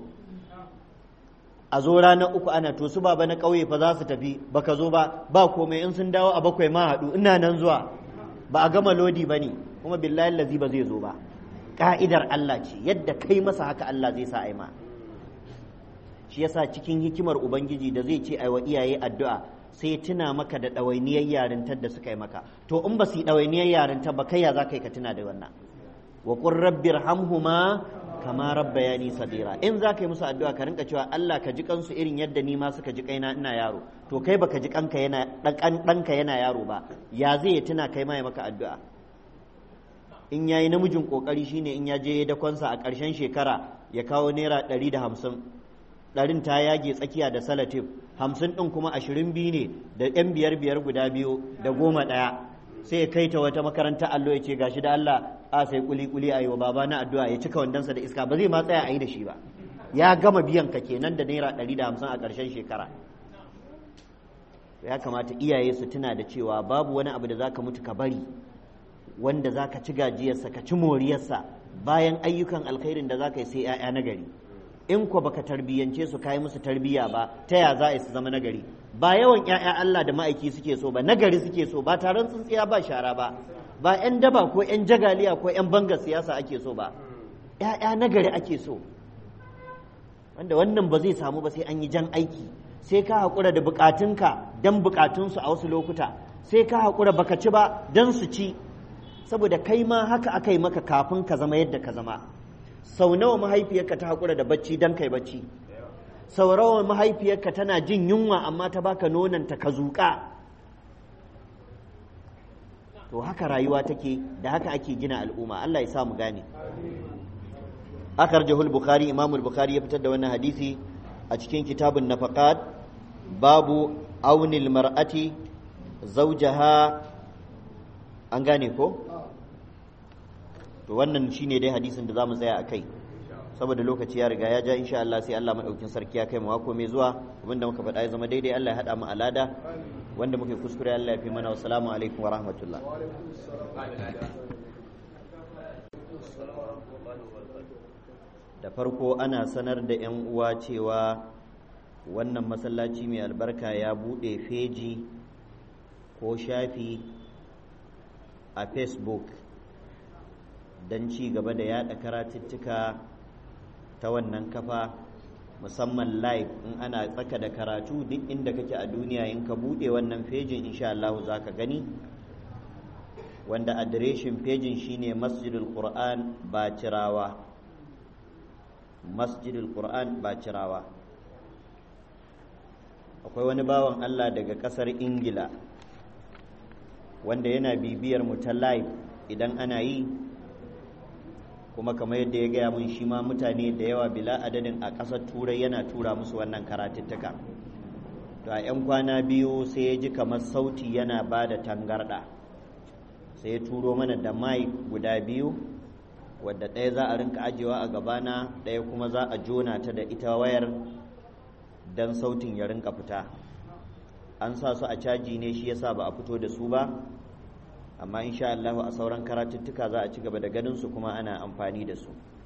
Speaker 1: A zo ranar uku ana to su baba na ƙauye fa za su tafi, baka zo ba, ba komai in sun dawo a bakwai ma haɗu, ina nan zuwa, ba a gama lodi ba ne, kuma billahi lazi ba zai zo ba. Ka'idar Allah ce, yadda kai masa haka Allah zai sa a yi ma. Shi yasa cikin hikimar Ubangiji da zai ce ai wa iyaye addu'a, sai tuna maka da ɗawainiyar yarintar da suka yi maka. To in ba su yi ɗawainiyar yarintar ba, kai ya za ka yi ka tuna da wannan. Wa qur rabbir hamhuma kama rabbayani sadira. In za ka yi musu addu'a ka rinka cewa Allah ka ji kansu irin yadda ni ma suka ji kaina ina yaro. To kai baka ji kanka yana ɗanka yana yaro ba, ya zai ya tuna kai ma ya maka addu'a. In yayi namijin kokari shine in ya je dakonsa a ƙarshen shekara ya kawo naira ɗari da hamsin, ɗarin ta yage tsakiya da salatif, hamsin ɗin kuma ashirin biyu ne da ‘yan biyar biyar guda biyu da goma ɗaya, sai ya kai ta wata makaranta allo ya ce gashi da Allah a sai kuli kuli a yi wa baba na addu'a ya cika wandansa da iska, ba zai ma tsaya a yi da shi ba, ya gama biyan ka kenan da naira ɗari da hamsin a ƙarshen shekara. Ya kamata iyaye su tuna da cewa babu wani abu da za ka mutu ka bari wanda za ka ci gajiyarsa ka ci moriyarsa bayan ayyukan alkhairin da za ka yi sai 'ya'ya na gari. In ko baka tarbiyyance su kai musu tarbiyya ba, ta ya za a su zama nagari? Ba yawan 'ya'ya Allah da ma'aiki suke so ba, nagari suke so, ba taron tsintsiya ba shara ba, ba 'yan daba ko 'yan jagaliya ko 'yan bangar siyasa ake so ba, 'ya'ya nagari ake so. Wanda wannan ba zai samu ba sai an yi jan aiki, sai ka haƙura da buƙatunka don buƙatunsu a wasu lokuta, sai ka haƙura baka ci ba don su ci, saboda kai ma haka aka yi maka kafin ka zama yadda ka zama. Sau nawa mahaifiyarka ta haƙura da bacci don kai bacci, sau nawa mahaifiyarka tana jin yunwa amma ta baka nonanta ka zuƙa. To haka rayuwa take, da haka ake gina al'umma. Allah ya sa mu gane. Akhrajahu al-Bukhari, Imam al-Bukhari ya fitar da wannan hadisi a cikin kitabun nafaqat, babu aunil mar'ati zawjaha. An gane ko? To wannan shine dai hadisin da zamu tsaya akai, saboda lokaci ya riga ya ja. Insha Allah sai Allah madaukin sarki ya kai mu mako mai zuwa, abinda muka faɗa ya zama daidai Allah ya hada mu alada, wanda muke kuskure Allah ya fi mana. Wassalamu alaikum wa rahmatullah. Da farko ana sanar da 'yan uwa cewa wannan masallaci mai albarka ya buɗe feji ko shafi a Facebook don ci gaba da yada karatuttuka ta wannan kafa, musamman live in ana tsaka da karatu. Duk inda kake a duniya in ka buɗe wannan fejin insha Allah za ka gani, wanda adireshin fejin shine Masjidul Qur'an Bacirawa, Masjidul Qur'an Bacirawa. Akwai wani bawan Allah daga ƙasar Ingila wanda yana bibiyar mu ta live idan ana yi, kuma kamar yadda ya gaya mun shi ma mutane da yawa bila adadin a ƙasar Turai yana tura musu wannan karatuttuka. to a 'yan kwana biyu sai ya ji kamar sauti yana ba da tangarɗa, sai ya turo mana da mic guda biyu, wadda ɗaya za a rinka ajiyewa a gabana, ɗaya kuma za a jona ta da ita wayar don sautin ya rinka fita. An sa su a caji ne, shi yasa ba a fito da su ba, amma insha Allah a sauran karatuttuka za a ci gaba da ganin su kuma ana amfani da su.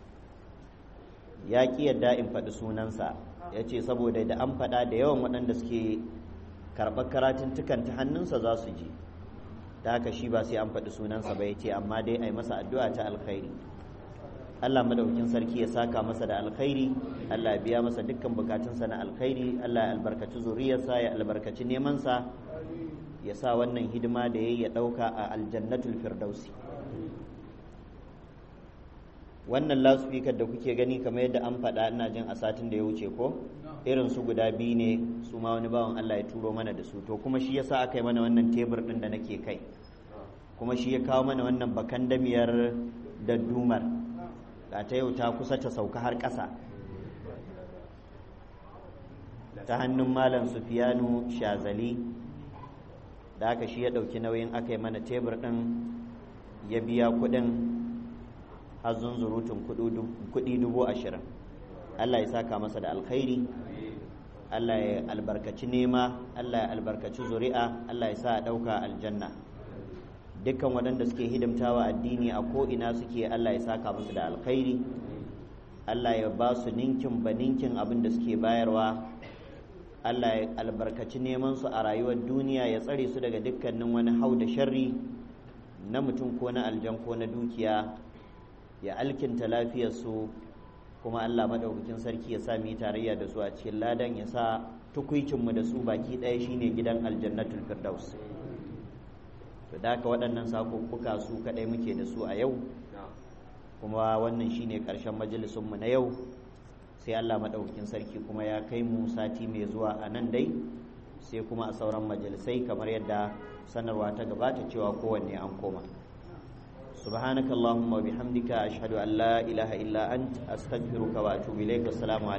Speaker 1: Ya ƙi yadda in faɗi sunansa, ya ce saboda da an faɗa da yawan waɗanda suke karɓar karatuttukan ta hannunsa za su ji, da haka shi ba sai an faɗi sunansa ba, ya ce amma dai a yi masa addu'a ta alkhairi. Allah madaukakin sarki ya saka masa da alkhairi, Allah ya biya masa dukkan bukatunsa na alkhairi, Allah ya albarkaci zuriyarsa, ya albarkaci nemansa, ya sa wannan hidima da yayi ya dauka a aljannatul firdausi. Wannan loudspeaker da kuke gani kamar yadda an faɗa, ina jin a satin da ya wuce ko irin su guda biyu ne, su ma wani bawan Allah ya turo mana da su, to kuma shi yasa aka yi mana wannan tebur din da nake kai, kuma shi ya kawo mana wannan bakan damiyar daddumar, ga ta yau ta kusa ta sauka har ƙasa, ta hannun malam Sufiyanu Shazali, da haka shi ya ɗauki nauyin aka yi mana tebur ɗin, ya biya kuɗin har zunzurutun kuɗi dubu ashirin. Allah ya saka masa da alkhairi, Allah ya albarkaci nema, Allah ya albarkaci zuri'a, Allah ya sa a ɗauka aljanna. Dukkan waɗanda suke hidimtawa addini a ko'ina suke, Allah ya saka musu da alkhairi, Allah ya ba su ninkin ba ninkin abin da suke bayarwa, Allah ya albarkaci neman su a rayuwar duniya, ya tsare su daga dukkanin wani hau da sharri na mutum ko na aljan ko na dukiya, ya alkinta lafiyarsu, kuma Allah madaukakin sarki ya sa mu yi tarayya da su a cikin ladan, ya sa tukuicinmu da su baki ɗaya shine gidan aljannatul firdaus. To da haka waɗannan sakokkuka su kaɗai muke da su a yau, kuma wannan shine ƙarshen majalisunmu na yau, sai Allah madaukakin sarki kuma ya kai mu sati mai zuwa a nan dai, sai kuma a sauran majalisai kamar yadda sanarwa ta gabata cewa kowanne an koma. سبحانك اللهم وبحمدك أشهد أن لا إله إلا أنت أستغفرك وأتوب إليك. والسلام عليكم.